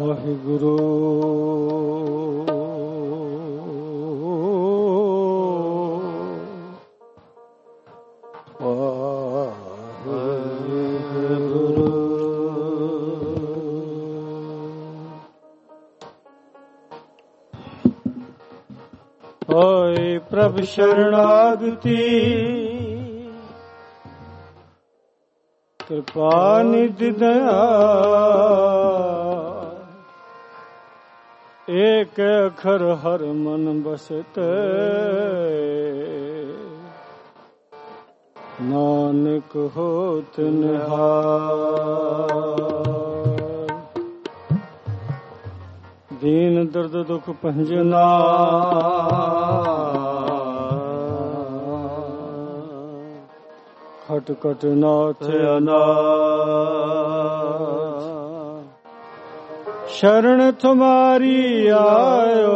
ਵਾਹਿਗੁਰੂ ਹੋਏ ਪ੍ਰਭ ਸ਼ਰਣਾਗਤੀ ਕਿਰਪਾ ਨਿਧਿ ਦਇਆ ਏਕ ਅਖਰ ਹਰ ਮਨ ਬਸਤ ਨਾਨਕ ਹੋਤ ਨਿਹਾਲ। ਦੀਨ ਦਰਦ ਦੁਖ ਭੰਜਨਾ ਖਟ ਖਟ ਨਾਥ ਅਨਾਥ ਸ਼ਰਨ ਤੁਮਾਰੀ ਆਇਓ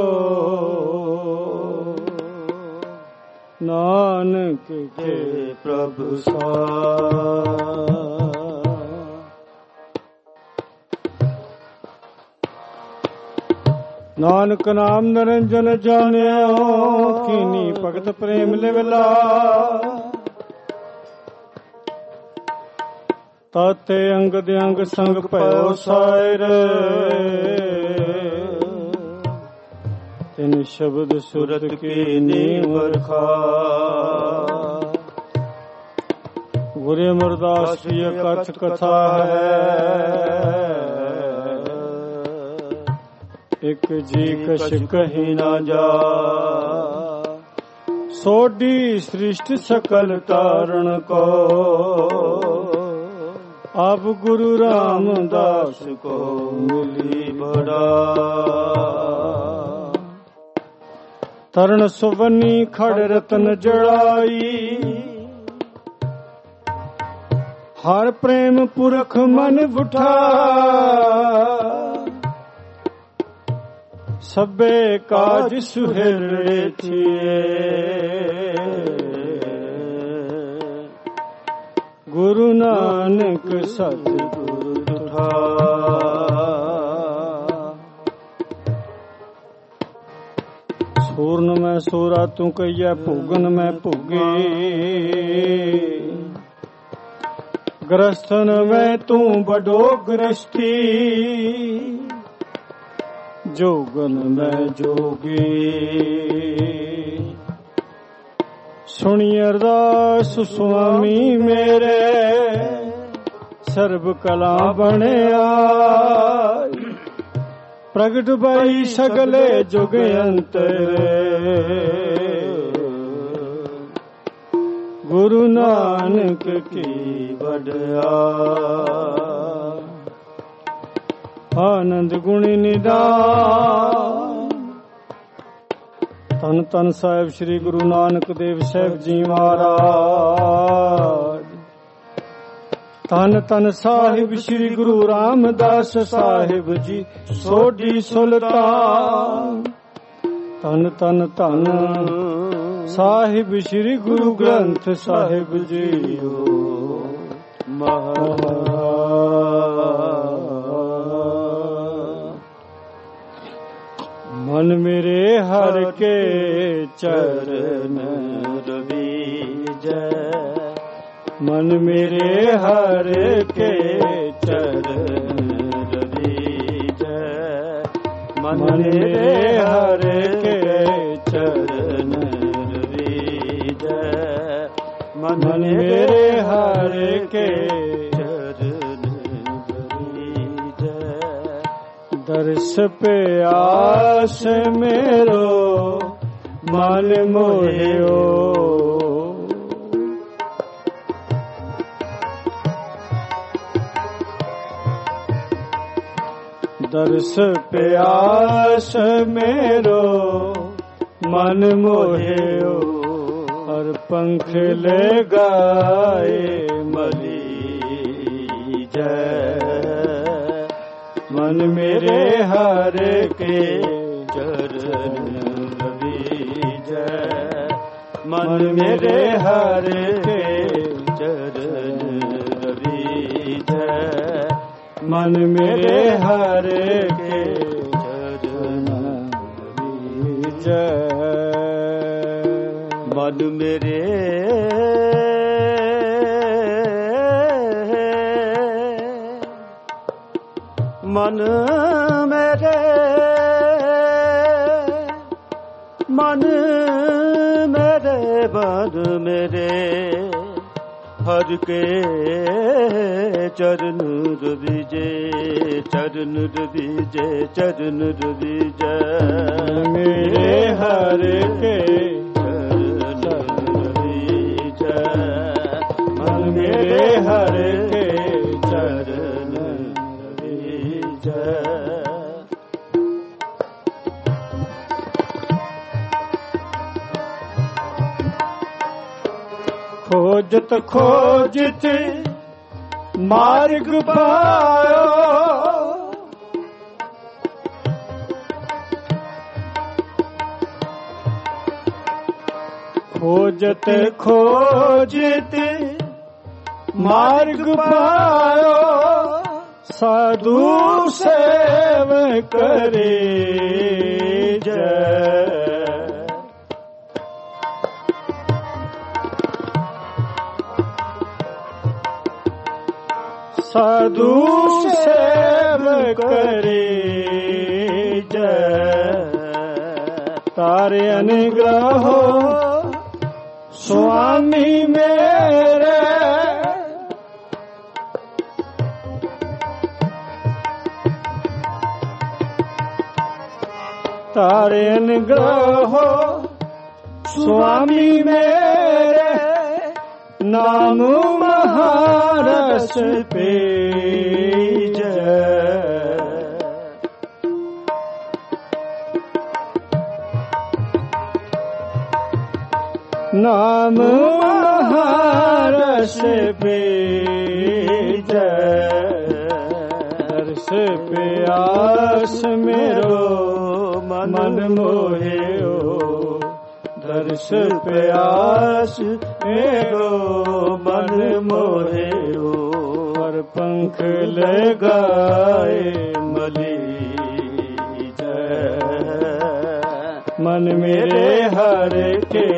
ਨਾਨਕ ਕੇ ਪ੍ਰਭੂ ਸਾ। ਨਾਨਕ ਨਾਮ ਨਿਰੰਜਨ ਜਾਣਿਓ ਕੀਨੀ ਭਗਤ ਪ੍ਰੇਮ ਲਿਵਲਾ ਤਾਤੇ ਅੰਗਦ ਅੰਗ ਸੰਗ ਭਇਓ ਸਾਇਰ ਤਿਨ ਸ਼ਬਦ ਸੁਰਤ ਕੀ ਨੀਵ ਵਰਖਾ ਗੁਰੂ ਅਮਰਦਾਸ ਜੀ ਕਥ ਕਥਾ ਹੈ ਇਕ ਜੀ ਕਛ ਕਹੀ ਨਾ ਜਾ ਸੋਢੀ ਸ੍ਰਿਸ਼ਟ ਸਕਲ ਤਾਰਨ ਕੋ ਅਬ ਗੁਰੂ ਰਾਮਦਾਸ ਕੋ ਮਿਲੀ ਬੜਾ। ਤਰਨ ਸੁਵਨੀ ਖੜ ਰਤਨ ਜੜਾਈ ਹਰ ਪ੍ਰੇਮ ਪੁਰਖ ਮਨ ਬੁਠਾ ਸਭੇ ਕਾਜ ਸੁਹਿਰੜੇ ਥੀਏ ਗੁਰੂ ਨਾਨਕ ਸਤਿਗੁਰੂ ਤੁਠਾ। ਸੂਰਨ ਮੈਂ ਸੂਰਾ ਤੂੰ ਕਹੀਐ ਭੋਗਨ ਮੈਂ ਭੋਗੇ ਗ੍ਰਸਥਨ ਮੈਂ ਤੂੰ ਬਡੋ ਗ੍ਰਸਤੀ ਜੋਗਨ ਮੈਂ ਜੋਗੀ ਸੁਣੀ ਅਰਦਾਸ ਸੁਆਮੀ ਮੇਰੇ ਸਰਬ ਕਲਾ ਬਣਿਆ ਪ੍ਰਗਟ ਬਾਈ ਸਗਲੇ ਜੁਗ ਅੰਤਰ ਗੁਰੂ ਨਾਨਕ ਕੀ ਵਡਿਆ। ਆਨੰਦ ਗੁਣੀ ਨਿਦਾਨ ਧੰਨ ਧੰਨ ਸਾਹਿਬ ਸ੍ਰੀ ਗੁਰੂ ਨਾਨਕ ਦੇਵ ਸਾਹਿਬ ਜੀ ਮਹਾਰਾਜ। ਧੰਨ ਧੰਨ ਸਾਹਿਬ ਸ੍ਰੀ ਗੁਰੂ ਰਾਮਦਾਸ ਸਾਹਿਬ ਜੀ ਸੋਢੀ ਸੁਲਤਾਨ। ਧੰਨ ਧੰਨ ਧੰਨ ਸਾਹਿਬ ਸ੍ਰੀ ਗੁਰੂ ਗ੍ਰੰਥ ਸਾਹਿਬ ਜੀਓ ਮਹਾਰਾਜ। ਮਨ ਮੇਰੇ ਹਰ ਕੇ ਚਰਨ ਰਵੀਜੈ ਮਨ ਮੇਰੇ ਹਰ ਕੇ ਚਰਨ ਰਵੀਜੈ ਮਨ ਮੇਰੇ ਹਰ ਕੇ ਚਰਨ ਰਵੀਜੈ ਮਨ ਮੇਰੇ ਹਰ ਕੇ ਚਰਨ ਰਵੀਜੈ। ਦਰਸ ਪਿਆਸ ਮੇਰੋ ਮਨ ਮੋਹਿਓ ਦਰਸ ਪਿਆਸ ਮੇਰੋ ਮਨ ਮੋਹਿਓ ਹਰ ਪੰਖ ਲਗਾਏ ਮਲੀ ਜੈ ਮਨ ਮੇਰੇ ਹਰ ਕੇ ਚਰਨ ਰਵੀਜੈ ਮਨ ਮੇਰੇ ਹਰ ਕੇ ਚਰਨ ਰਵੀਜੈ मन मेरे हर के चरण बीजै। मन मेरे मन मेरे मन मेरे मन मेरे हर के चरण बीजे चरण बीजे चरण बीजे। मेरे हर के मन मेरे हर के चरण बीजै। खोजत खोजत मार्ग पायो, खोजत खोजत मार्ग पायो, साधु सेव करे जय। साधु सेव करे जय। तारे अनुग्रह स्वामी मेरे, तारे अनुग्रह स्वामी मेरे, नाम महारस पे नाम महारस पे रस प्यास मेरो मन मोहे हो, दर्श प्यास मेरो मन मोहे हो। पर पंख लगाए मली मन मेरे हर के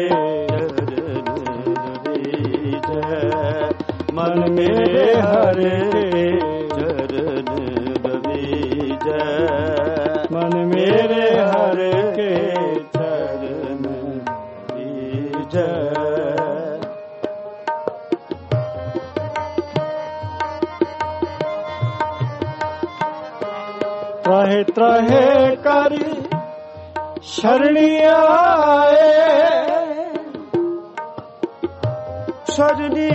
मन मेरे हर के चरण बीजै। मन मेरे हर के चरण बीजै। त्राहे त्राहे कर शरणी आए, शरणी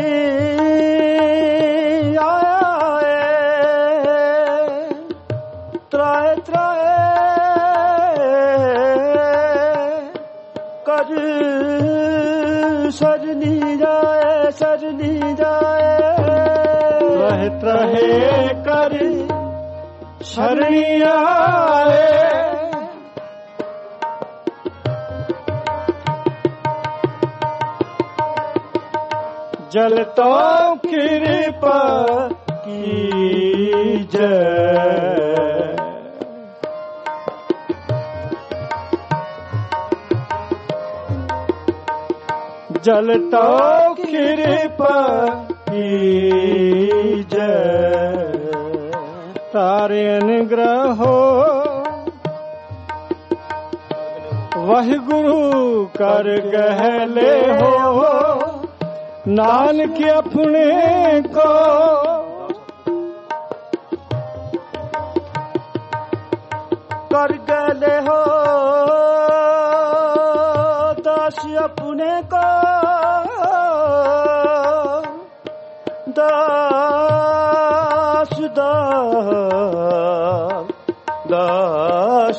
आए, त्राहे त्राहे कर शरणी जाए, शरणी जाए। त्राहे त्राहे कर शरणी आए, जल तो कृपा कीजै। जल तो कृपा कीजै। तारे अनुग्रह वह गुरु कर गहले हो, नानक अपने को कर गले हो, दास अपने को दास दास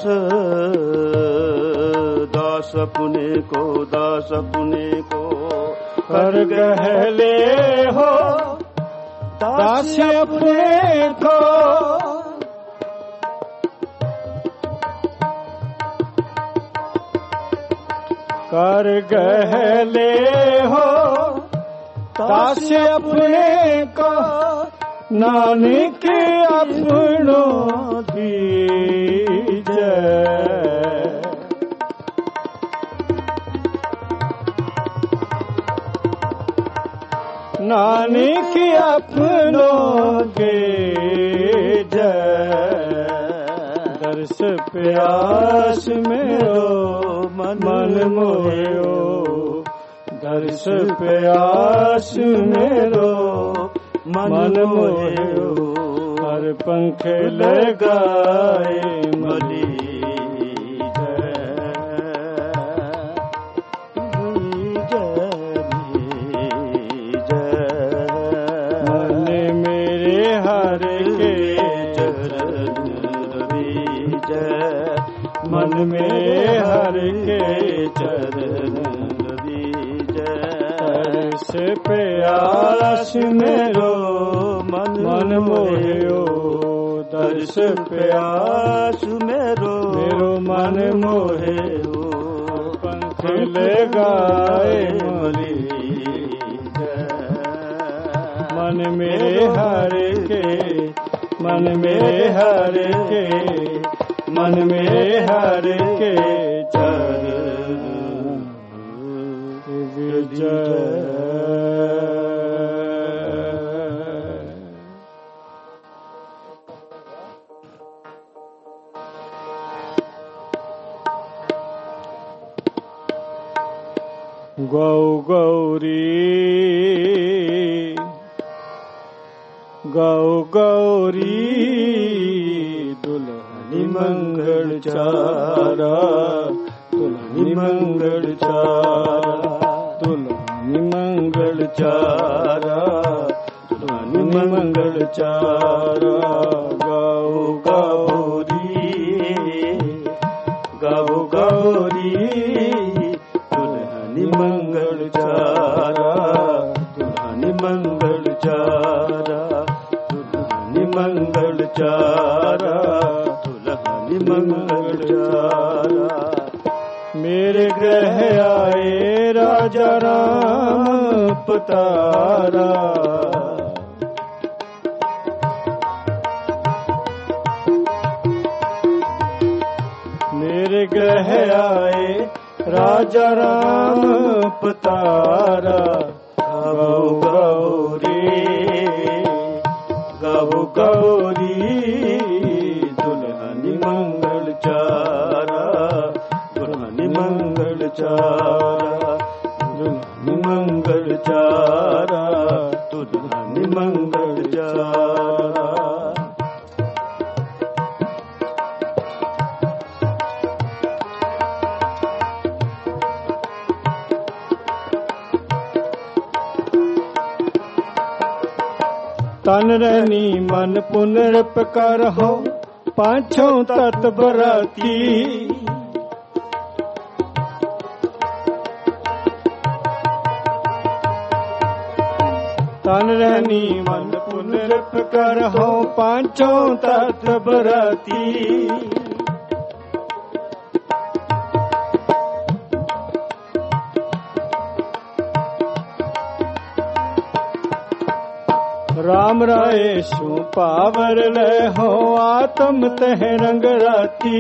दास अपने को दास अपने को कर गहले हो, दास अपने को कर गहले हो, दास अपने को नानक अपनो दीजै। नानक अपनो दीजै। दर्श प्यास मेरो मन मोयो। दर्श प्यास मेरो मन मोयो। हर पंख लगाए मली मन में हर के चरण दीजै। दर्श प्यास मेरो मन मोयो। दर्श प्यास मेरो मन मोयो। पंख लगाए मली मन में हर के मन में हर के मन में हर के चरण विजय। गौ गौरी गौ गौरी दुल्हनी मंगल चारा। दुल्हनी मंगल चारा। दुल्हनी मंगल चारा। दुल्हनी मंगल चारा। गौ गौरी गौ गौरी दुल्हनी मंगल चारा। दुल्हनी मंगल चारा। दुल्हनी मंगल चारा। दुल्हनी मंगल चारा। मेरे गृह आए राजा राम पतारा। मेरे गृह आए राजा राम पतारा। गौ गौरी गौ गौरी दुल्हनी मंगल चारा। दुल्हनी मंगल चारा। दुल्हनी मंगल चारा। दुल्हनी मंगल चारा। तन रहनी मन पुनर्पकार हो पांचों तत् बराती। तन रहनी मन पुनर्पकार हो पांचों तत् बराती। राम राय सु पावर ले हो आत्म तह रंग राती।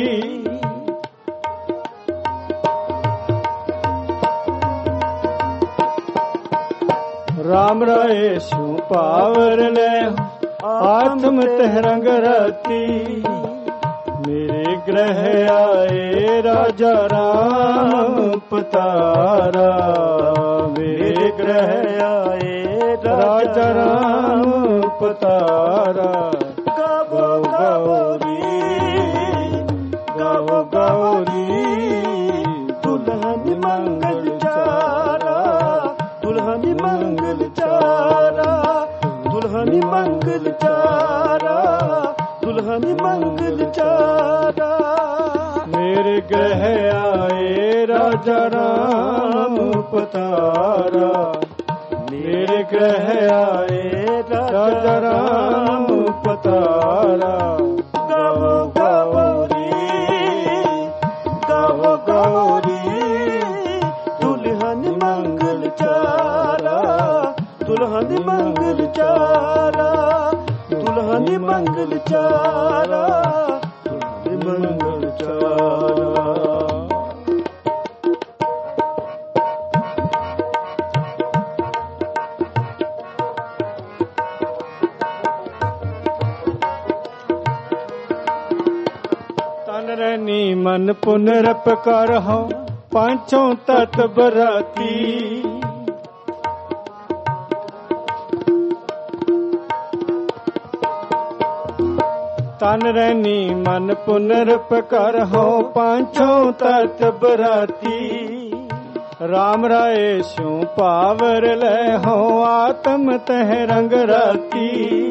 राम राय सु पावर ले हो आत्म तह रंग राती। मेरे ग्रह आए राजा राम पतारा। मेरे ग्रह आए राजा राम पतारा। गौ गौरी गौ गौरी दुल्हनी मंगल चारा। दुल्हनी मंगल चारा। दुल्हनी मंगल चारा। दुल्हनी मंगल चारा। मेरे ग्रह आए राजा राम पतारा। मेरे ग्रह आए राजा राम पतारा। गौ गौरी गौ गौरी दुल्हनी मंगल चारा। दुल्हनी मंगल चारा। मंगल चारा, मंगल चारा। तन रहनी मन पुनरप कर हो पांचों तत बराती, तन रहनी मन पुनरप कर हो पांचों तत बराती, राम राय स्यों पावर ले हो आत्म तह रंग राती,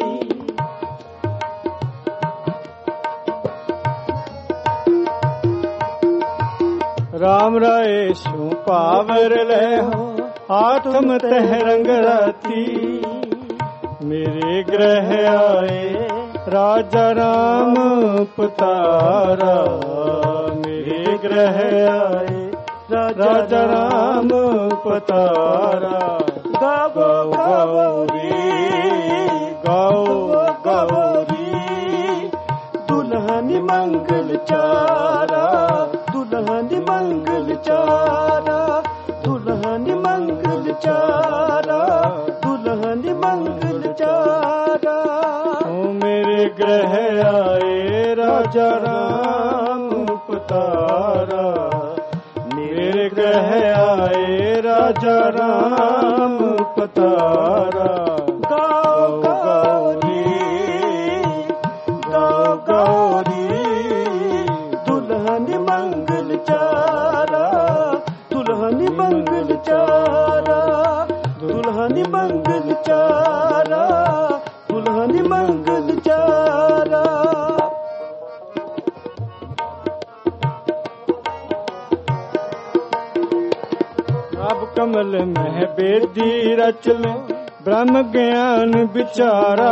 राम राय स्यों पावर ले हो आत्म तह रंग राती, मेरे ग्रह आए राजा राम पतारा, मेरे ग्रह आए राजा राम पतारा, गाओ गाओ रे गाओ गाओ रे, दुल्हन मंगल चारा, दुल्हन मंगल चारा, दुल्हन मंगल चारा, दुल्हन मंगल चारा। ओ मेरे ग्रह आए राजा राम पतारा, मेरे ग्रह आए राजा राम पतारा, गाओ गाओ रे गाओ गाओ रे, दुल्हन मंगल चारा, दुल्हन मंगल चारा, दुल्हन मंगल चारा, दुल्हन मंगल चारा। अब कमल में बेदी रच लो ब्रह्म ज्ञान विचारा,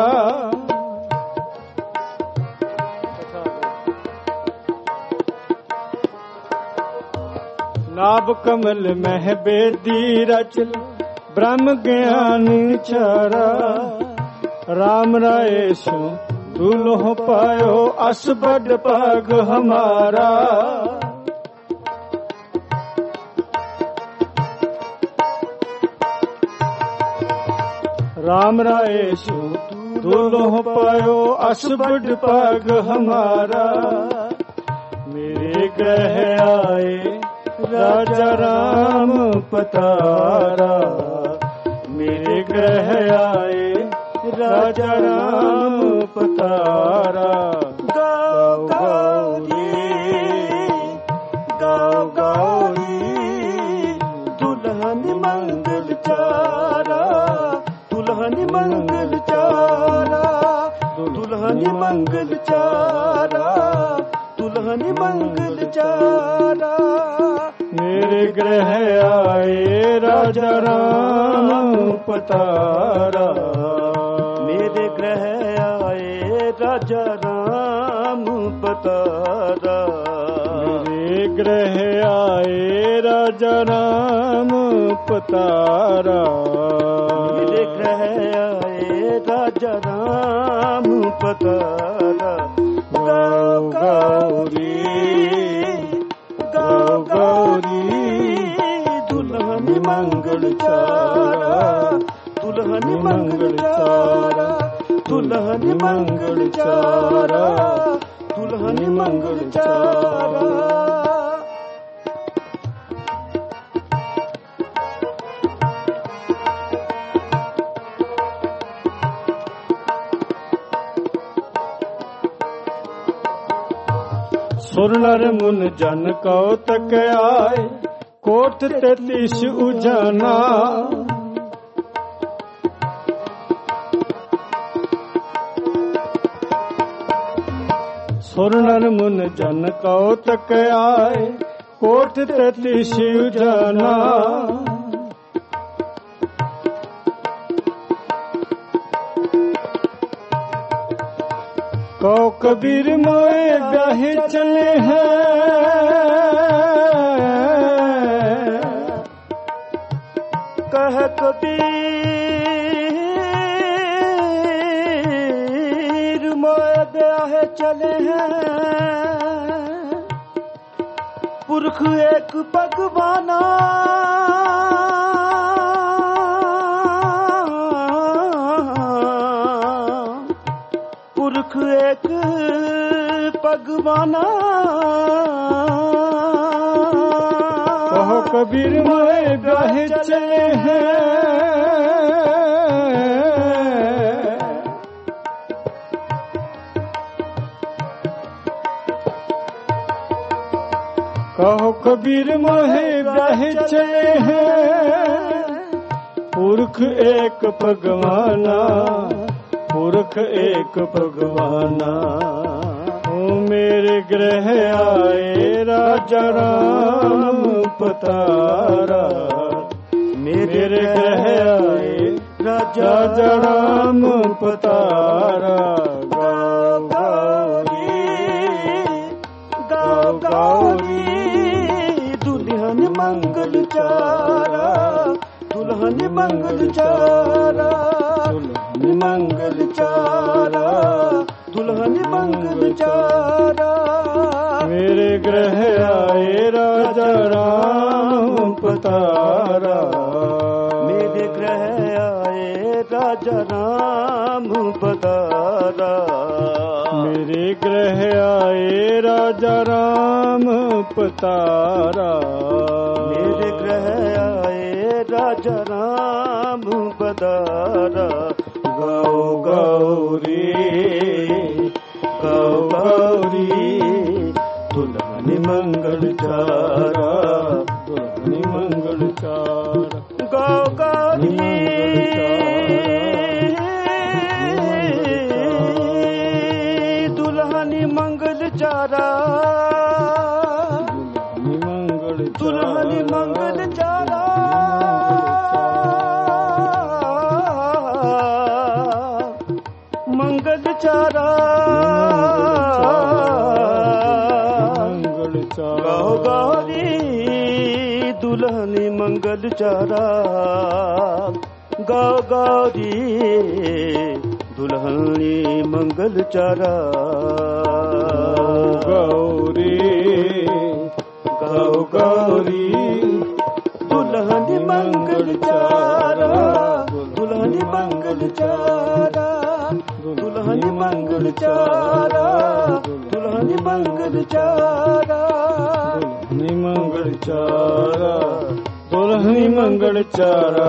नाभ कमल में बेदी रच लो ब्रह्म ज्ञान विचारा, राम राय सो दुल्हो पायो अस बड़ पाग हमारा, राम राय सो दुल्हो पायो अस बड़ पाग हमारा, मेरे ग्रह आए राजा राम पतारा, मेरे ग्रह आए राजा राम पतारा, गाओ गाओ रे गाओ गाओ रे, दुल्हन मंगल चारा, दुल्हन मंगल चारा, दुल्हन मंगल चारा, दुल्हन मंगल चारा। मेरे ग्रह आए राजा राम पतारा, मेरे ग्रह आए राजा राम पतारा, मेरे ग्रह आए राजा राम पतारा, मेरे ग्रह आए राजा राम पतारा, गाओ गाओ रे गाओ गाओ रे, दुल्हन मंगल चारा, दुल्हन मंगल चारा, दुल्हन मंगल चारा, दुल्हन मंगल चारा। सुर नर मुन जन कौतक आए कोट 33 उजाना, सुर नर मुन जन कौतक आए कोट 33 उजाना, कौ कबीर मोए ब्याहे चले हैं, कह कबीर मोए ब्याहे चले हैं पुरख एक भगवाना पुरख एक भगवाना कहो कबीर मोए ब्याहे चले हैं कहो कबीर मोहे ब्याहे चले हैं पुरख एक भगवाना पुरख एक भगवाना ओ मेरे ग्रह आए राजा राम पतारा मेरे ग्रह आए राजा राम पतारा गाओ गौरी गाओ गौरी दुल्हन मंगल चारा दुल्हन मंगल चारा मंगल चारा दुल्हन मंगल चारा मेरे ग्रह आए राजा राम पतारा मेरे ग्रह आए राजा राम पतारा मेरे ग्रह आए राजा राम पतारा मेरे ग्रह आए राजा राम पतारा गाओ गौरी गाओ गौरी दुल्हन मंगल चारा दुल्हन मंगल चारा गाओ गौरी दुल्हन मंगल चारा दुल्हन मंगल चारा मंगल चारा मंगल चारा गाओ गौरी दुल्हन मंगल चारा गाओ गौरी दुल्हन मंगल चारा गौरी गाओ गौरी दुल्हन मंगल चारा दुल्हन मंगल चारा दुल्हन मंगल चारा दुल्हन मंगल चारा मंगल चारा दुल्हन मंगल चारा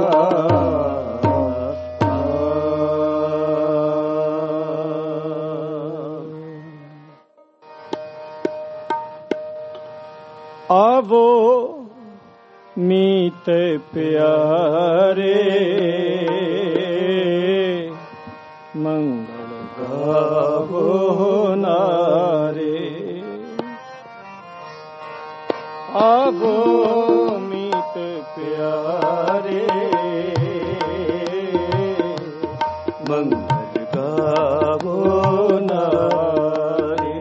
आवो मीत प्यारे मंगल गावो नारे आवो मीत प्यारे मंगल गावो नारे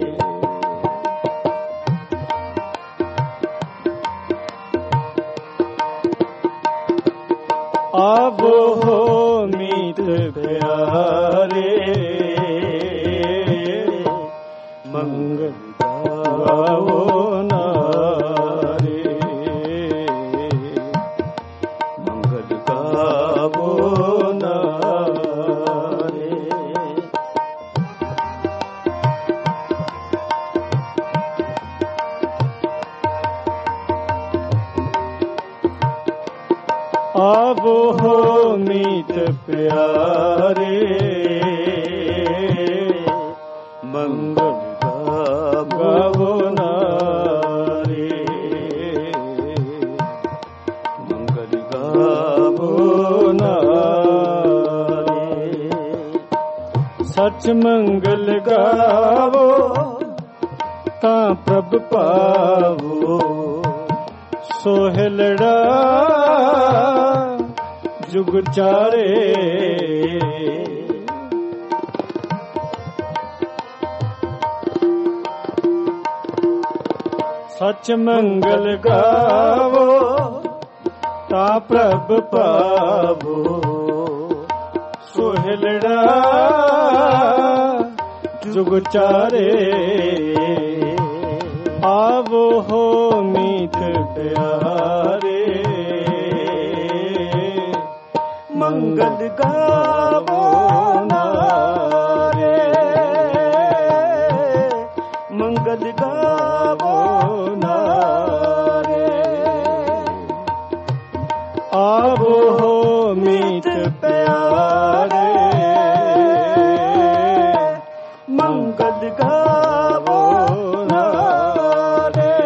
आवो मीत प्यारे मंगल गावो नारे मंगल गावो नारे आवो मीत प्यारे मंगल गावो नारे मंगल गावो नारे सच मंगल गावो ता प्रभ पावो सोहलड़ा जुग चारे सच मंगल गावो ता प्रभ पावो सोहलड़ा जुग चारे आवो हो मीत प्यारे मंगल गावो नारे मंगल गावो नारे आवो हो मीत प्यारे मंगल गावो नारे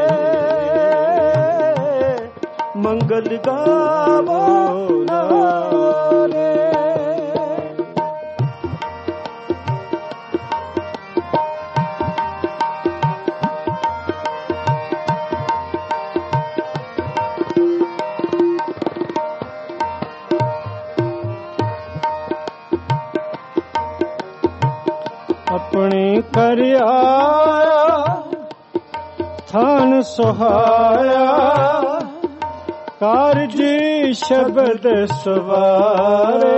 मंगल गावो नारे अपने कर आया थान सुहाया कारजी शब्द सवारे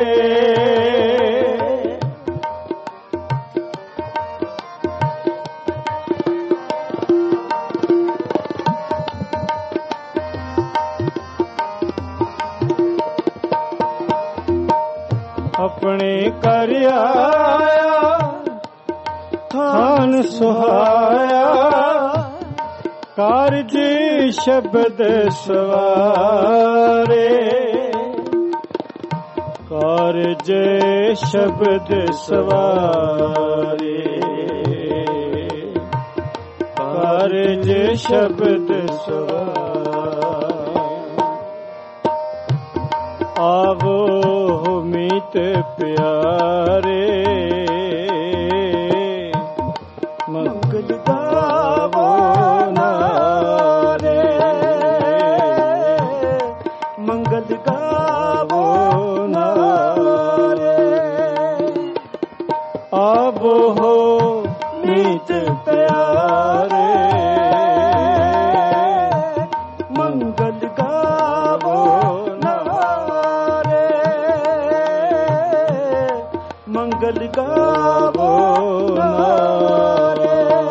अपने कर आया थान सुहाया कारजी शब्द सवारे कारज शब्द सवारे कारज शब्द सवारे आवो मीत प्यारे मंगल गावो नारे मंगल गावो नारे आवो हो मीत प्यारे मंगल गावो नारे मंगल गावो नारे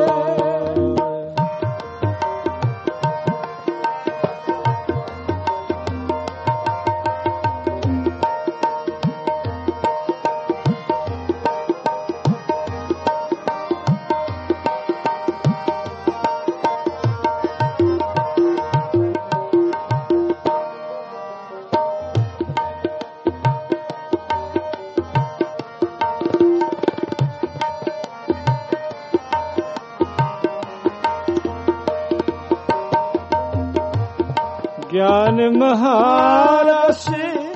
ज्ञान महारस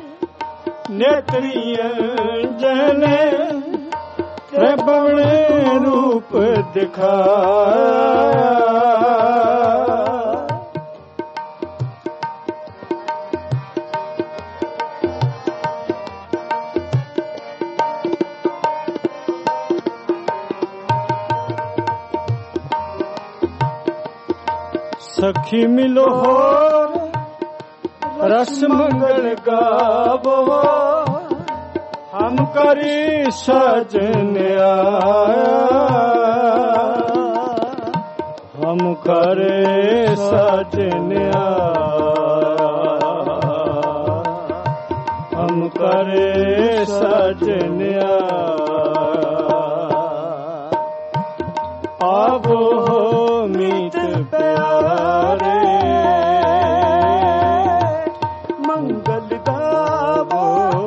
नेत्रियंजने प्रभवने रूप दिखाया सखी मिलो हो रस मंगल गावो हम करी सजन आया हम करे सजन आया हम करे सजन आया आवो हो मीत प्यारे मंगल गावो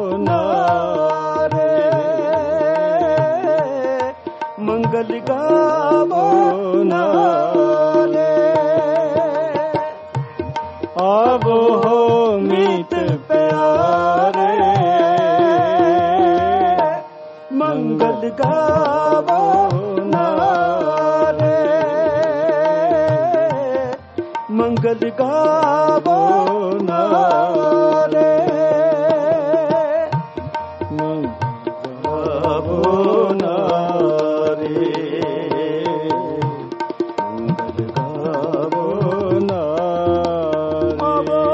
नारे मंगल गावो नारे आवो हो मीत प्यारे मंगल गावो नारे मंगल गावो नारे गावो नारे मंगल गावो नारे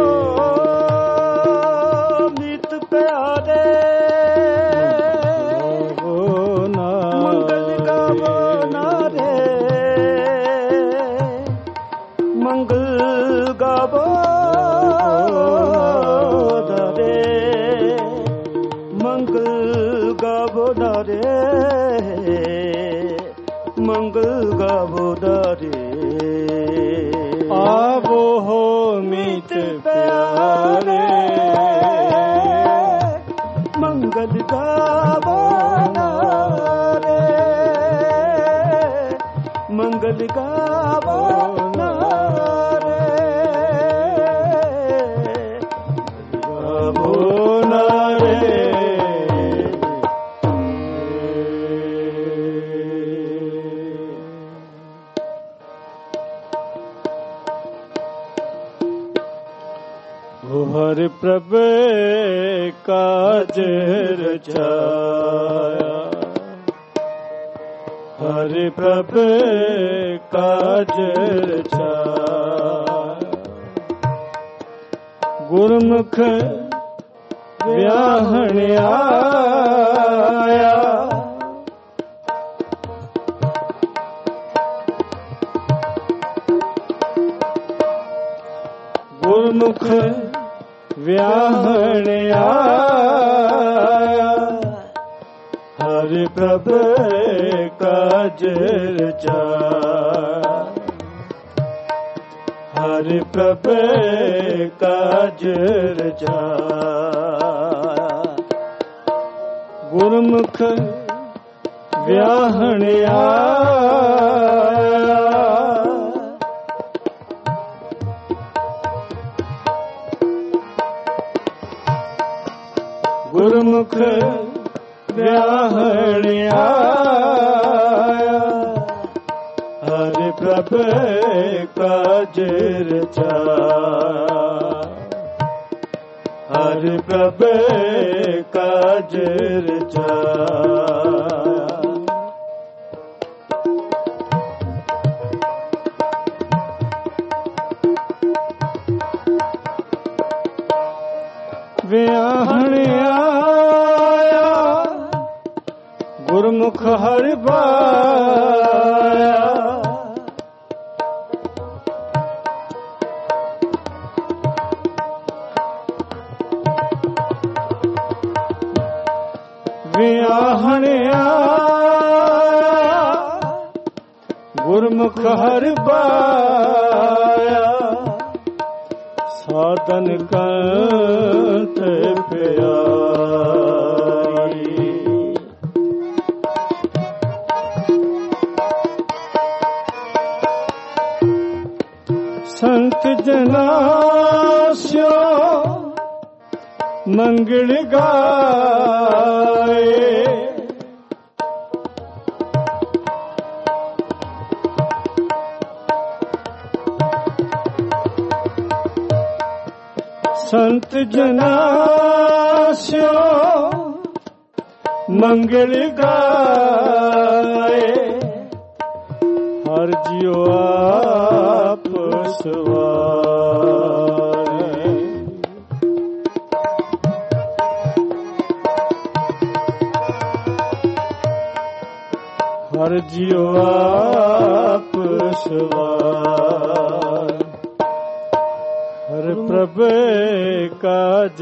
मीत प्यारे मंगल गावो ਮੰਗਲ ਗਾਵੋ ਨਾਰੇ, ਮੰਗਲ ਗਾਵੋ ਨਾਰੇ, ਗਾਵੋ ਨਾਰੇ। ਹਰਿ ਪ੍ਰਭ ਕਾਜ ਰਚਾਇਆ, ਹਰਿ ਪ੍ਰਭ ਕਾਜ ਰਚਾਇਆ, ਗੁਰਮੁਖ ਵਿਆਹਣ ਆਇਆ, ਗੁਰਮੁਖ ਵਿਆਹਣ ਆਇਆ, ਹਰਿ ਪ੍ਰਭ ਕਾਜ ਰਚਾਇਆ, ਹਰਿ ਪ੍ਰਭ ਕਾਜ ਰਚਾਇਆ, ਗੁਰਮੁਖ ਵਿਆਹਣ ਆਇਆ, ਗੁਰਮੁਖ ਵਿਆਹਣ ਆਇਆ, ਹਰਿ ਪ੍ਰਭ ਕਾਜ ਰਚਾਇਆ, ਹਰਿ ਪ੍ਰਭ ਕਾਜ ਰਚਾਇਆ, ਵਿਆਹਣ ਆਇਆ, ਗੁਰਮੁਖ ਹਰਿ ਬਾਇਆ, ਵਿਆਹਣ ਆਇਆ, ਗੁਰਮੁਖ ਹਰਿ ਬਾਇਆ, ਸਾਧਨ ਕੰਠ ਪਿਆਰੀ, ਸੰਤ ਜਨਾਂ ਸਿਓ ਮੰਗਲ ਗਾਏ, ਸੰਤ ਜਨਾਂ ਸਿਓ ਮੰਗਲ ਗਾਏ, ਹਰ ਜਿਉ ਆਪ ਸਵਾਰੇ, ਹਰ ਜਿਉ ਆਪ ਸਵਾਰੇ, ਹਰਿ ਪ੍ਰਭ ਕਾਜ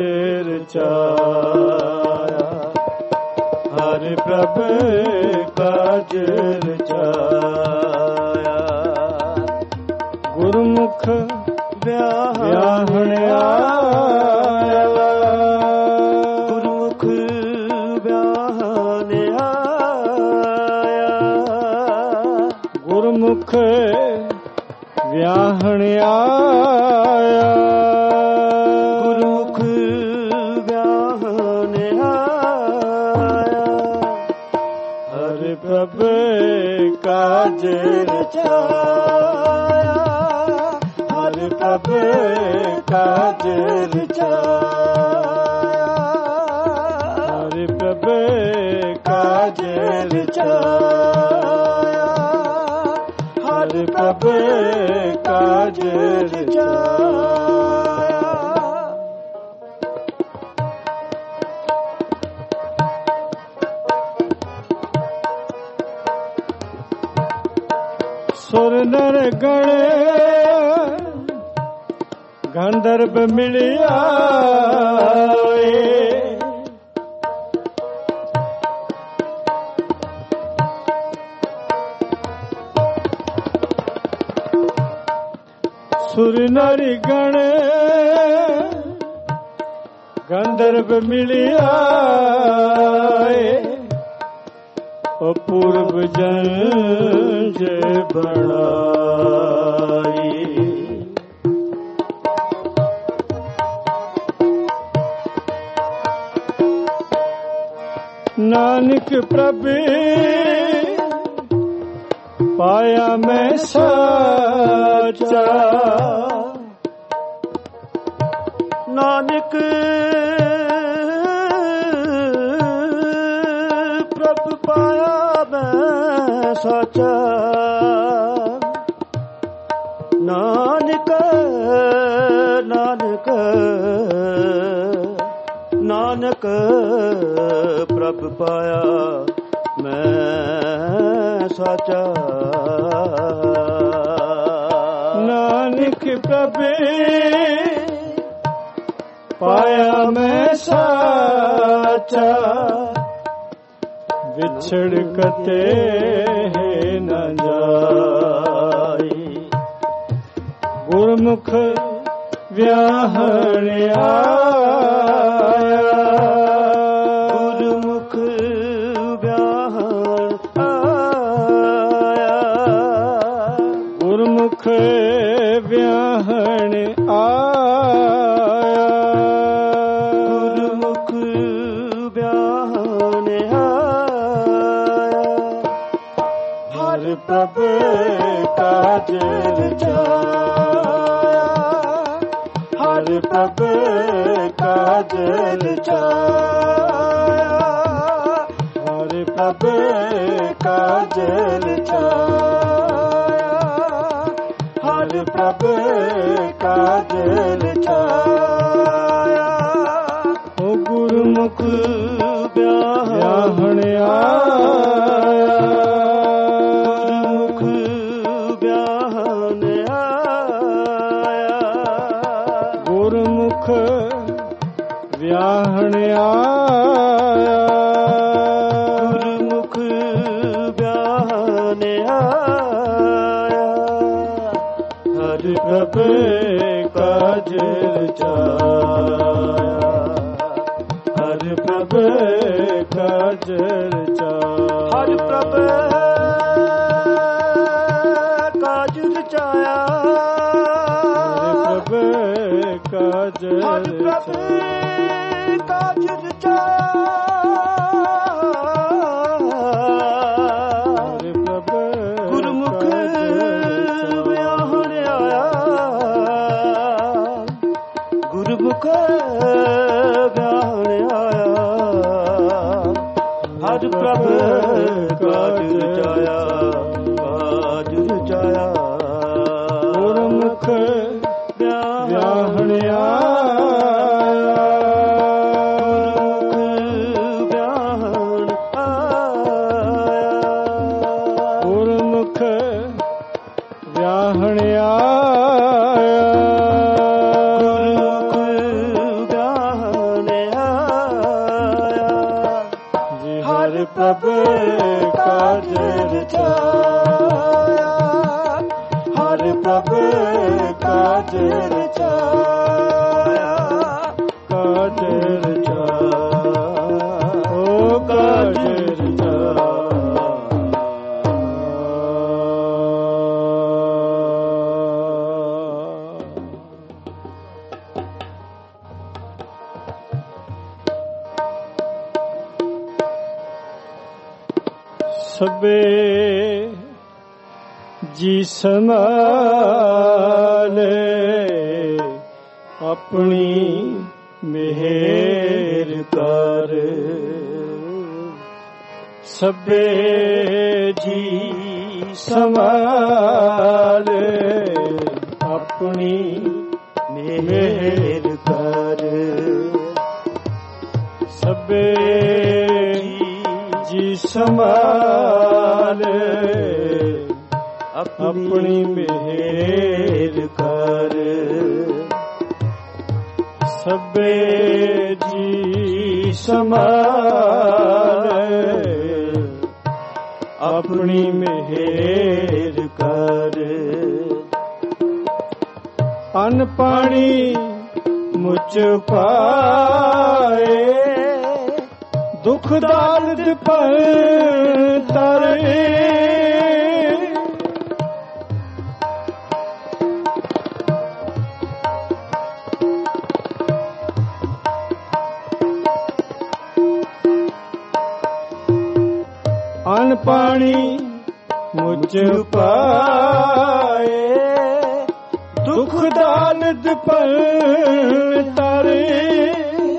ਰਚਾਇਆ, ਹਰਿ ਪ੍ਰਭ ਕਾਜ ਰਚਾਇਆ, ਗੁਰਮੁਖ ਵਿਆਹਣ ਆਇਆ, ਗੁਰਮੁਖ ਵਿਆਹਣ ਆਇਆ, ਗੁਰਮੁਖ ਵਿਆਹਣ ਆਇਆ, ਗੁਰਮੁਖ ਵਿਆਹਣ ਆਇਆ, ਹਰਿ ਪ੍ਰਭ ਕਾਜ ਰਚਾਇਆ, ਹਰਿ ਪ੍ਰਭ ਕਾਜ ਰਚਾਇਆ, ਹਰਿ ਪ੍ਰਭ ਕਾਜ ਰਚਾਇਆ, ਹਰਿ ਪ੍ਰਭ ਕਾਜ ਰਚਾਇਆ। ਸੁਰ ਨਰ ਗਣੇ ਗੰਧਰਵ ਮਿਲਿਆ ਏ, ਸੁਰ ਨਰ ਗਣੇ ਗੰਧਰਵ ਮਿਲਿਆ ਅਪੂਰਵ ਜੰਜ ਬਣਾਈ। ਨਾਨਕ ਪ੍ਰਭ ਪਾਇਆ ਮੈਂ ਸਾਚਾ। ਨਾਨਕ ਪ੍ਰਭ ਪਾਇਆ ਮੈਂ ਸਾਚਾ। ਨਾਨਕ ਨਾਨਕ ਨਾਨਕ ਪ੍ਰਭ ਪਾਇਆ ਮੈਂ ਸਾਚਾ। ਨਾਨਕ ਪ੍ਰਭ ਪਾਇਆ ਮੈਂ ਸਾਚਾ। ਵਿਛੜ ਕਤੇ ਨ ਜਾਈ। ਗੁਰਮੁਖ ਵਿਆਹਣ ਆਇਆ। ਗੁਰਮੁਖ ਵਿਆਹਣ ਆਇਆ। ਗੁਰਮੁਖ ਵਿਆਹਣ ਆਇਆ। ਗੁਰਮੁਖ ਵਿਆਹਣ ਆਇਆ। ਹਰ ਪ੍ਰਭ ਕਾਜ ਰਚਾਇਆ। ਹਰ ਪ੍ਰਭ ਕਾਜ ਰਚਾਇਆ। ਹਰ ਪ੍ਰਭ ਕਾਜ ਰਚਾਇਆ। ਹਰ ਪ੍ਰਭ ਕਾਜ ਰਚਾਇਆ। ਓ ਗੁਰਮੁਖ ਵਿਆਹਣ ਆਇਆ। ਗੁਰਮੁਖ ਵਿਆਹਣ ਆਇਆ। ਗੁਰਮੁਖ ਵਿਆਹਣ ਆਇਆ। ਗੁਰਮੁਖ ਵਿਆਹਣ ਆਇਆ। ਹਰ ਪ੍ਰਭ ਕਾਜ ਰਚਾਇਆ। ਹਰ ਪ੍ਰਭ ਕਾਜ ਰਚਾਇਆ। ਹਰ ਪ੍ਰਭ ਕਾਜ ਰਚਾਇਆ। ਹਰ ਪ੍ਰਭ ਕਾਜ ਹਰ ਪ੍ਰਭ ਕਾਜ ਰਚਾਇਆ। ਹਰ ਪ੍ਰਭ ਗੁਰਮੁਖ ਵਿਆਹਣ ਆਇਆ। ਗੁਰਮੁਖ ਵਿਆਹਣ ਆਇਆ। ਹਰ ਪ੍ਰਭ ਕਾਜ ਰਚਾਇਆ। ਕਾਜ ਰਚਾਇਆ। ਗੁਰਮੁਖ ਵਿਆਹਣ ਆਇਆ। ਵਿਆਹਣ ਆਇਆ। ਗੁਰਮੁਖ ਵਿਆਹਣ ਆਇਆ। ਗੁਰਮੁਖ ਵਿਆਹਣ ਆਇਆ। ਜੀ ਹਰ ਪ੍ਰਭ ਕਾਜ ਰਚਾਇਆ। ਹਰ ਪ੍ਰਭ ਕਾਜ ਰਚਾਇਆ। ਕਾਜ ਰਚਾਇਆ। ਓ ਕਾਜ ਸਭੇ ਜੀ ਸੰਭਾਲੇ ਆਪਣੀ ਮਿਹਰ ਕਰ। ਸਭੇ ਜੀ ਸੰਭਾਲੇ ਆਪਣੀ ਮਿਹਰ ਕਰ। ਸਭੇ ਜੀ ਸੰਭਾਲੇ ਆਪਣੀ ਮਿਹਰ ਕਰ। ਸਭੇ ਜੀ ਸੰਭਾਲੇ ਆਪਣੀ ਮਿਹਰ ਕਰ। ਅੰਨ ਪਾਣੀ ਮੁਝ ਪਾ ਦੁਖ ਦਾਲਦ ਪਰ ਤਰੇ ਅਨ ਪਾਣੀ ਮੁਝ ਪਾਏ ਦੁਖ ਦਾਲਦ ਪਰ ਤਰੇ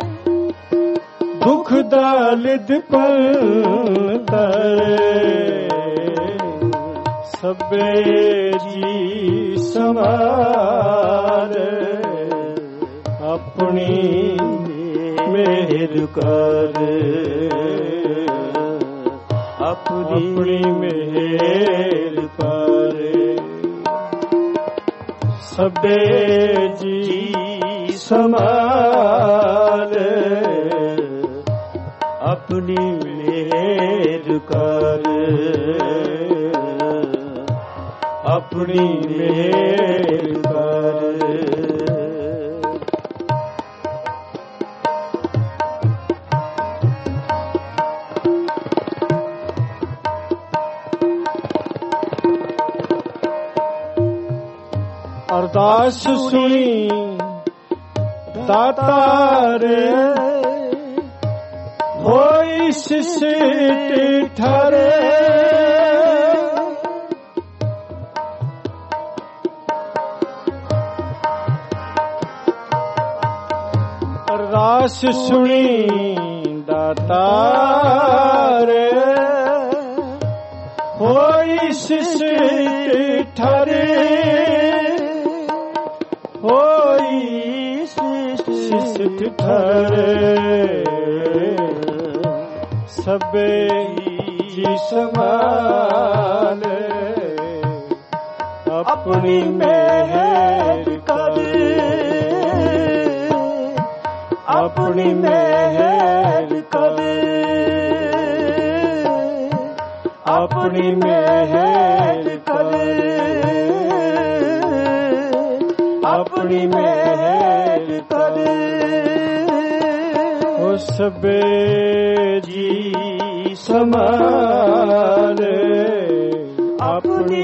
ਦੁਖ ਦਾਲਦ ਪਰ ਤਰੇ ਸਭੇ ਜੀ ਸਮਾਰ ਆਪਣੀ ਮਿਹਰ ਕਰ ਆਪਣੀ ਮਿਹਰ ਕਰ ਸਭੇ ਜੀ ਸਮਾਲ ਆਪਣੀ ਮਿਹਰ ਕਰ ਆਪਣੀ ਮਿਹਰ ਕਰ ਅਰਦਾਸ ਸੁਣੀ ਦਾਤਾਰ ਹੋਈ ਸਿਸਟ ਠਰੇ ਅਰਦਾਸ ਸੁਣੀ ਦਾਤਾਰ ਹੋਈ ਸਿਸਟ ਠਰੇ ਹੋਈ ਸਿਸਟ ਠਰੇ ਸਭੇ ਜੀ ਸਮਾਲ ਆਪਣੀ ਮਿਹਰ ਕਰ ਆਪਣੀ ਮਿਹਰ ਕਰ ਆਪਣੀ ਮਿਹਰ ਕਰ ਆਪਣੀ ਮਿਹਰ ਕਰ ਓ ਸਭੇ ਜੀ ਸਮਾਲ ਆਪਣੀ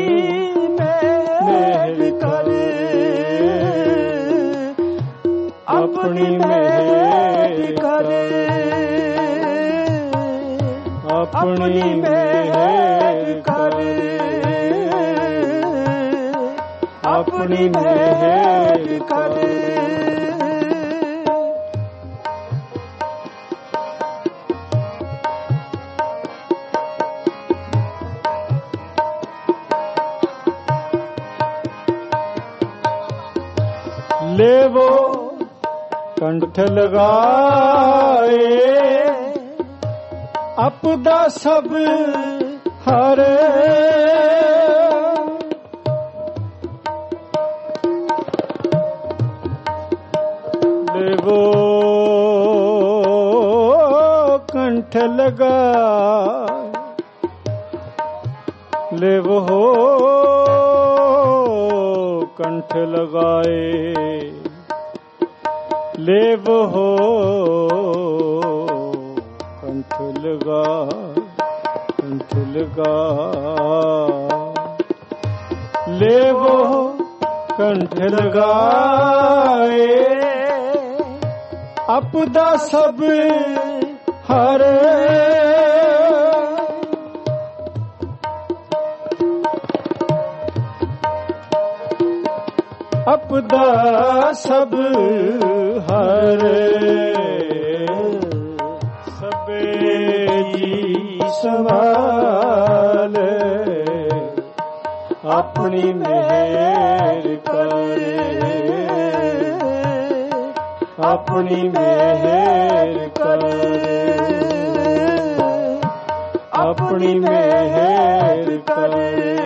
ਮਿਹਰ ਕਰ ਆਪਣੀ ਮਿਹਰ ਕਰ ਆਪਣੀ ਮਿਹਰ ਕਰ ਆਪਣੀ ਮਿਹਰ ਕਰ लेवो कंठ लगाए अपदा सब हरे लेवो कंठ लगा लेवो कंठ लगाए लेव हो कंठ लगा लेव हो कंठ लगाए अपदा सब हरे अपदा सब हरे सबे जी संभाल अपनी मेहर कर अपनी मेहर कर अपनी मेहर कर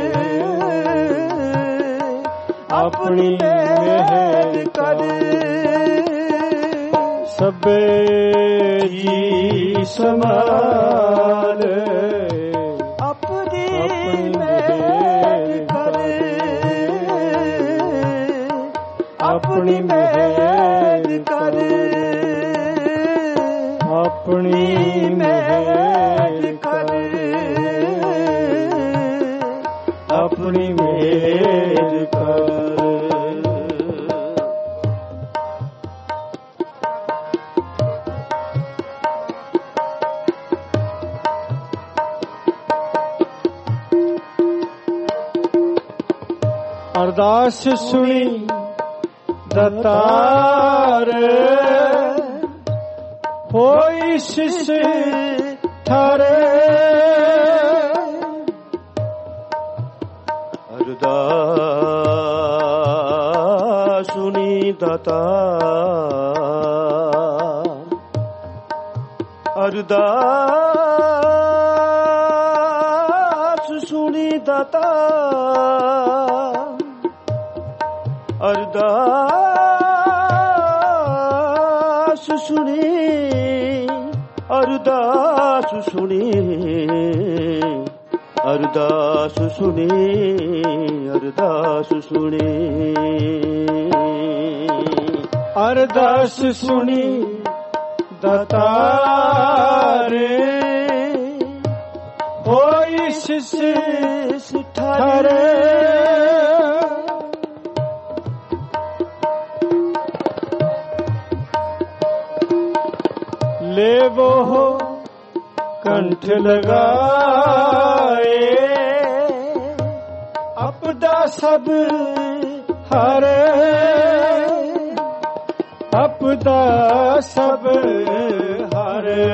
अपनी मेहर कर सबे जी संभाल अपनी मेहर कर अपनी मेहर कर ਆਪਣੀ ਮਿਹਰ ਕਰ, ਆਪਣੀ ਮਿਹਰ ਕਰ। ਅਰਦਾਸ ਸੁਣੀ ਦਾਤਾਰ, ਹੋਈ ਸਿਸ ਠਾਰੇ। ਅਰਦਾਸ ਸੁਣੀ ਦਾਤਾਰ, ਅਰਦਾਸ ਸੁਣੀ ਦਾਤਾਰ, ਅਰਦਾਸ ਸੁਣੀ, ਅਰਦਾਸ ਸੁਣੀ, ਅਰਦਾਸ ਸੁਣੀ, ਅਰਦਾਸ ਸੁਣੀ। ਅਰਦਾਸ ਸੁਣੀ ਦਾਤਾਰ, ਹੋਈ ਸਿਸ ਠਾਰੇ। लेवो कंठ लगाए, अपदा सब हारे, अपदा सब हारे।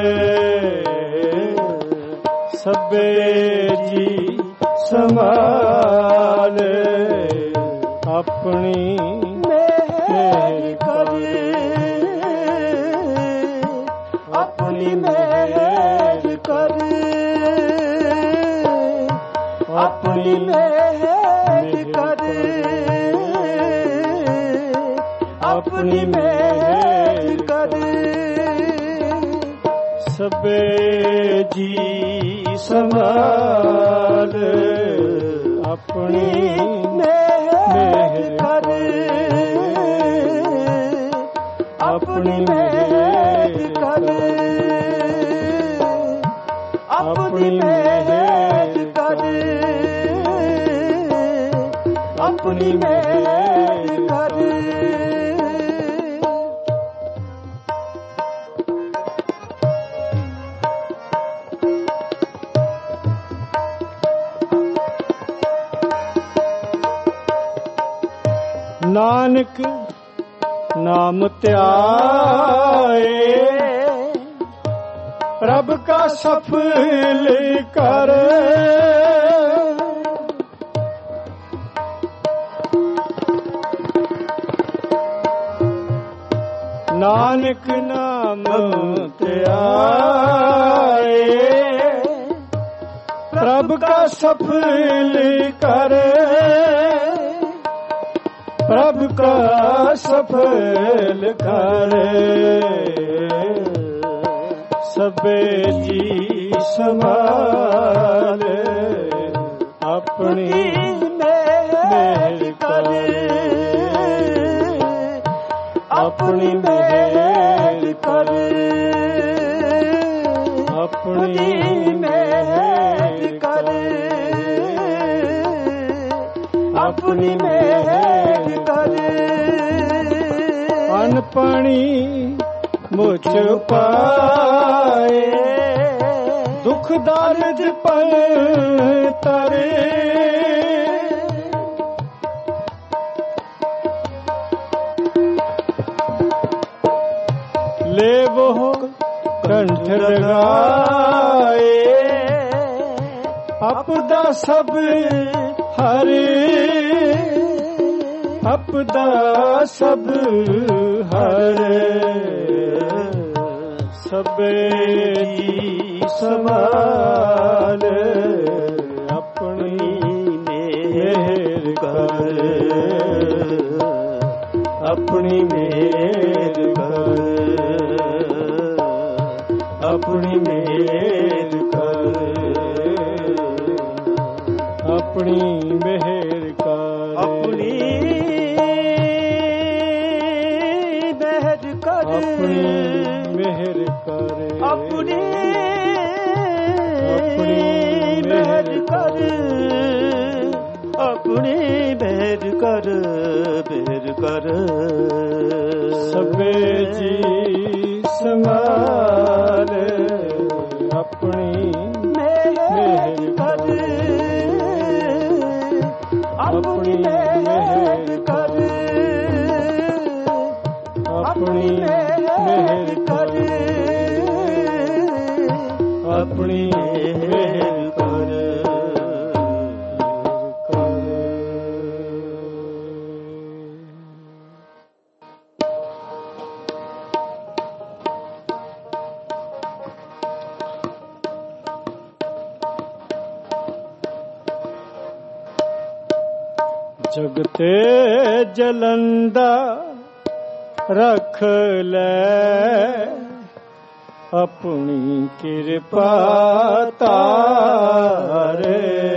सबे जी संभाल, अपनी मेहर कर, अपनी मेहर कर, अपनी मेहर कर, अपनी मेहर कर। सबे जी संभाल, अपनी मेहर कर, अपनी मेहर कर, अपनी मेहर कर, अपनी मेहर कर। नानक नाम त्याए, प्रभ का सफल कर। नानक नाम त्याए, प्रभ का सफल कर, प्रभ का सफल कर। सबे जी संभाल, अपनी मेहर कर, अपनी मेहर कर, अपनी मेहर कर, अपनी मेहर कर। अन्न पानी मुझ पाए, दुख दर्द पर तरे। ले वो कंठ लगाए, अपदा सब हरे, अपदा सब हरे। सबे जी संभाल, अपनी मेहर कर, अपनी मेहर कर, अपनी मेहर कर, अपनी मेहर कर, अपनी मेहर कर, अपनी मेहर ਮਿਹਰ ਕਰ ਆਪਣੀ ਮਿਹਰ ਕਰ ਆਪਣੀ ਮਿਹਰ ਕਰ ਮਿਹਰ ਕਰ ਸਭੇ ਜੀ ਸਮਾਲ ਆਪਣੀ ਮਿਹਰ ਕਰ ਆਪਣੀ ਮਿਹਰ ਕਰ ਆਪਣੀ ਮਿਹਰ ਕਰ ਆਪਣੀ ਮਿਹਰ ਕਰ ਜਗਤੇ ਜਲੰਦਾ ਰੱਖ ਲੈ ਆਪਣੀ ਕਿਰਪਾ ਤਾਰੇ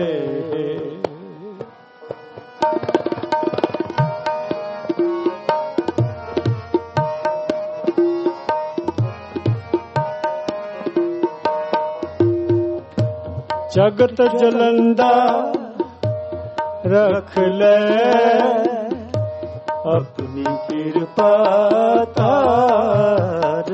ਜਗਤ ਜਲੰਦਾ ਰੱਖ ਲੈ ਆਪਣੀ ਕਿਰਪਾ ਤਾਰ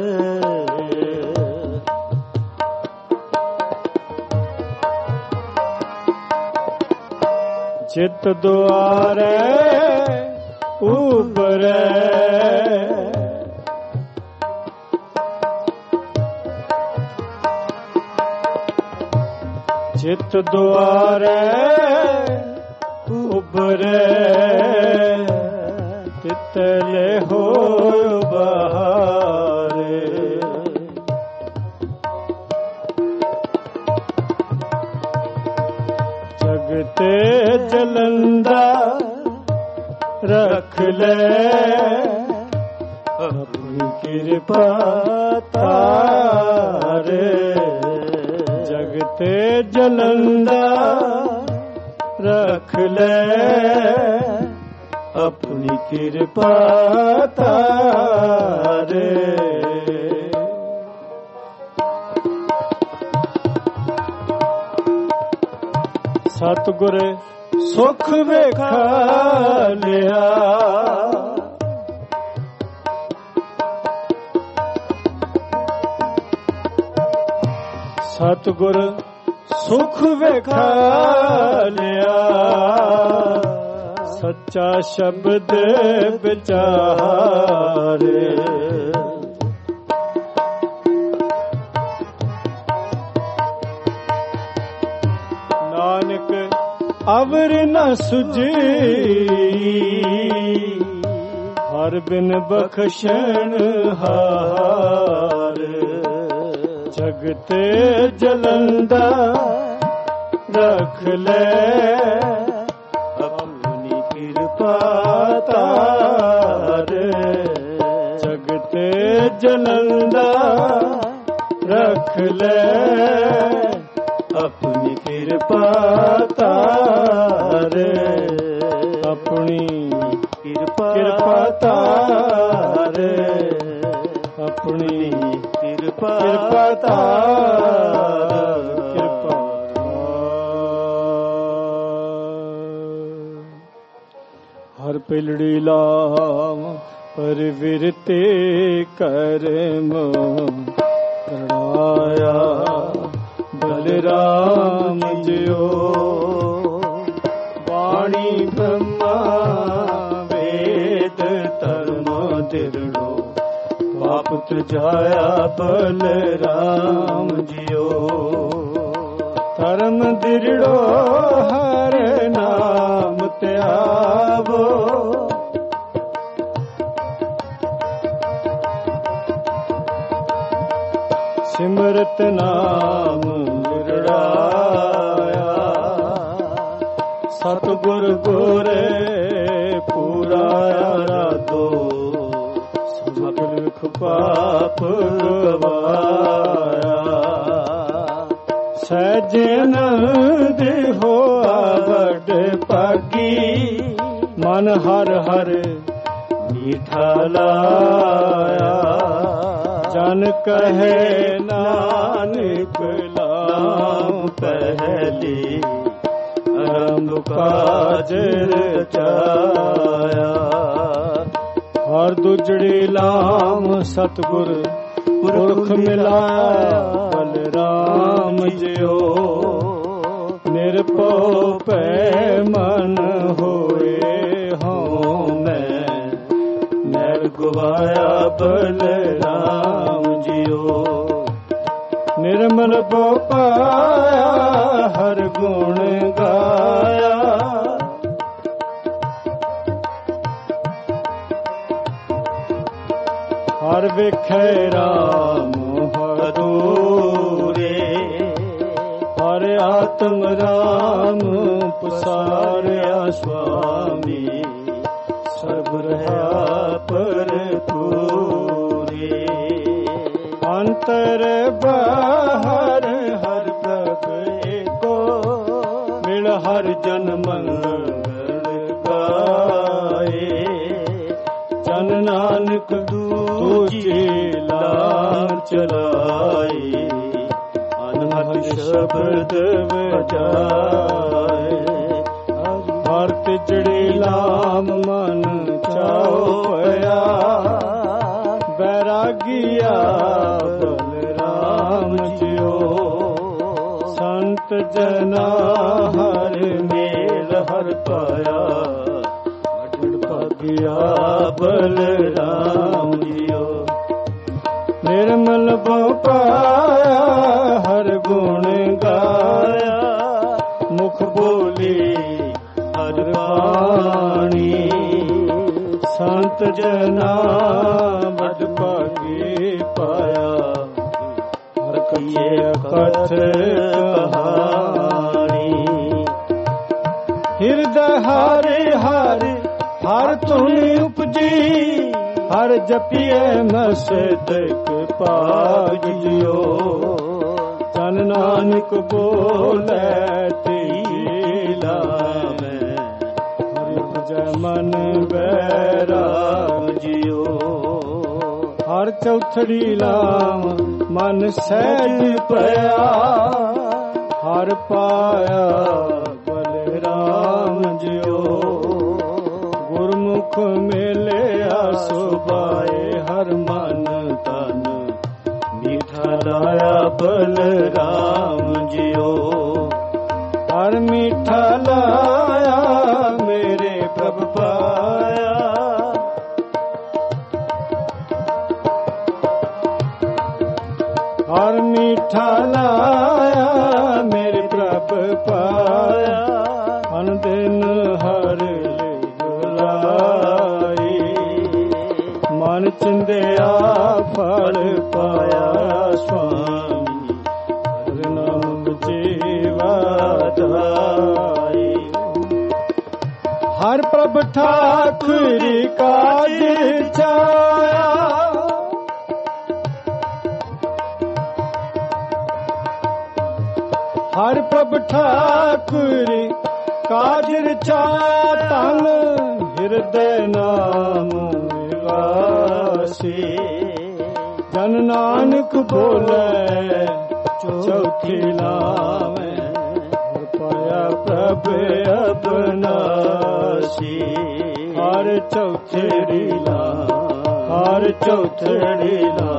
ਚਿਤ ਦੁਆਰੇ ਉਬਰੇ ਚਿਤ ਦੁਆਰੇ ਉਬਰੇ ਤਿਤਲੇ ਹੋ ਬਹਾਰੇ ਜਗਤੇ ਜਲੰਦਾ ਰੱਖ ਲੈ ਆਪਣੀ ਕਿਰਪਾ ਤਾਰੇ ਜਗਤੇ ਜਲੰਦਾ ਰੱਖ ਲੈ ਆਪਣੀ ਕਿਰਪਾ ਤਾਰੇ ਸਤਿਗੁਰ ਸੁਖ ਵੇਖਾ ਲਿਆ ਸਤਿਗੁਰ ਸੁਖ ਵੇਖਾ ਲਿਆ ਸੱਚਾ ਸ਼ਬਦ ਵਿਚਾਰੇ ਨਾਨਕ ਅਵਰ ਨ ਸੁਝੀ ਹਰ ਬਿਨ ਬਖਸ਼ਣ ਹਾਰ ਜਗਤੇ ਜਲੰਦਾ ਰੱਖ ਲੈ ਆਪਣੀ ਕਿਰਪਾ ਤਾਰ ਜਗਤੇ ਜਲੰਦਾ ਰੱਖ ਲੈ ਆਪਣੀ ਕਿਰਪਾ ਤਾਰ ਆਪਣੀ ਕਿਰਪਾ ਤਾਰ ਆਪਣੀ ਕਿਰਪਾ ਤਾਰ ਕਿਰਪਾ ਹਰ ਪਿਲੜੀ ਲਾਮ ਪਰਵਿਰਤੇ ਕਰਮ ਕਰਣਾਇਆ ਬਲਰਾਮ ਜਿਓ ਬਾਣੀ ਬ੍ਰਹਮਾ ਵੇਦ ਧਰਮ ਦਿਰੜੋ ਪਾਪ ਜਾਇਆ ਬਲਰਾਮ ਜਿਓ ਧਰਮ ਦਿਰੜੋ ਹਰ ਨਾਮ ਧਿਆਵੋ ਸਿਮਰਤ ਨਾਮ ਵਿਰੜਾਇਆ ਸਤਿਗੁਰ ਗੋਰੇ ਪੂਰਾ ਰਾਧੋ ਸਗਲ ਵਿਖ ਪਾਪ ਗਵਾਇਆ ਸਹਿਜਨ ਦੇ ਹੋਆ ਵੱਡ ਭਾਗੀ ਮਨ ਹਰ ਹਰ ਮੀਠਾ ਲਾਇਆ ਜਨ ਕਹੇ ਨਾਨਕ ਲਾਮ ਪਹਿਲੀ ਆਰੰਭ ਕਾਜ ਰਚਾਇਆ। ਹਰ ਦੁਜੜੀ ਲਾਮ ਸਤਿਗੁਰ ਪੁਰਖ ਮਿਲਾਇਆ। ਬਲਰਾਮ ਜਿਉ ਨਿਰਭਉ ਭੈ ਮਨ ਹੋਏ ਹਉ ਮੈਂ ਨਰ ਗਵਾਇਆ। ਬਲਰਾਮ ਜਿਉ ਨਿਰਮਲ ਭਉ ਪਾਇਆ ਹਰ ਗੁਣ ਗਾਇਆ। ਹਰ ਵੇਖੈ ਰਾਮ ਹਦੂਰੇ ਹਰ ਆਤਮ ਰਾਮ ਪਸਾਰਿਆ। ਸੁਆਮੀ ਸਰਬ ਰਹਾ ਭਰਪੂਰੇ। ਅੰਤਰ ਬਾਹਰ ਹਰ ਪ੍ਰਭ ਏਕੋ ਮਿਲ ਹਰ ਜਨ ਮੰਗਲ ਗਾਏ। ਜਨ ਨਾਨਕ ਦੂਜੀ ਲਾਮ ਚਲਾਈ ਅਨਹਦ ਸ਼ਬਦ ਵਜਾਏ। ਹਰ ਤਿਜੜੀ ਲਾਮ ਮਨ ਚਾਉ ਪਿਆ। ਬੈਰਾਗੀਆ ਬਲਰਾਮ ਜਿਉ ਸੰਤ ਜਨਾ ਹਰ ਮੇਲ ਹਰ ਪਾਇਆ। ਭਾਗਿਆ ਬਲਰਾਮ ਜਿਉ ਨਿਰਮਲ ਭਉ ਪਾਇਆ ਹਰ ਗੁਣ ਗਾਇਆ। ਮੁਖ ਬੋਲੀ ਹਰ ਬਾਣੀ ਸੰਤ ਜਨਾ ਬਦ ਭਾਗੀ ਪਾਇਆ। ਹਰ ਕਥਿਏ ਕਥ ਕਹਾਣੀ ਹਿਰਦੈ ਹਰਿ ਹਰਿ ਹਰ ਧੁਨੀ ਉਪਜੀ। ਹਰ ਜਪੀਏ ਮਸਤਕ ਪਾਗ ਜਿਉ ਜਨ ਨਾਨਕ ਬੋਲੇ ਤੇਰੀ ਲਾਮੈ। ਹਰਿ ਭਜੈ ਮਨ ਬੈਰਾਗ ਜਿਉ ਹਰ ਚੌਥੜੀ ਲਾਮ ਮਨ ਸਹਿਜ ਪਿਆ। ਹਰ ਪਾਇਆ ਬਲਰਾਮ ਜਿਉ ਗੁਰਮੁਖ ਮਿਲਿਆ ਸੁਭਾਏ। ਹਰ ਮਨ ਤਨ ਮੀਠਾ ਲਾਇਆ ਬਲਰਾਮ ਜਿਉ ਹਰ ਮੀਠਾ ਲਾਇਆ ਮੇਰੇ ਪ੍ਰਭ ਪਾਇਆ। ਹਰ ਮੀਠਾ ਲਾਇਆ ਮੇਰੇ ਪ੍ਰਭ ਪਾਇਆ। ਅਨ ਦਿਨ ਹਰ ਲਾਈ ਮਨ ਚਿੰਦਿਆ ਫਲ ਪਾਇਆ। ਸੁਆਮੀ ਹਰਿ ਨਾਮ ਜੀਵਾ ਦਾਈ। ਹਰ ਪ੍ਰਭ ਠਾਕੁਰੀ ਕਾਜ ਚਾਇਆ। ਹਰ ਪ੍ਰਭ ਠਾਕੁਰੀ ਕਾਜ ਰਚਾਇਆ। ਤਨ ਹਿਰਦੈ ਨਾਮ ਵਾਸੀ ਜਨ ਨਾਨਕ ਬੋਲੇ ਚੌਥੀ ਲਾਵੈ। ਹਰ ਪਾਇਆ ਪ੍ਰਭ ਅਬਨਾਸੀ ਹਰ ਚੌਥੜੀ ਲਾ ਹਰ ਚੌਥੜੀ ਲਾ।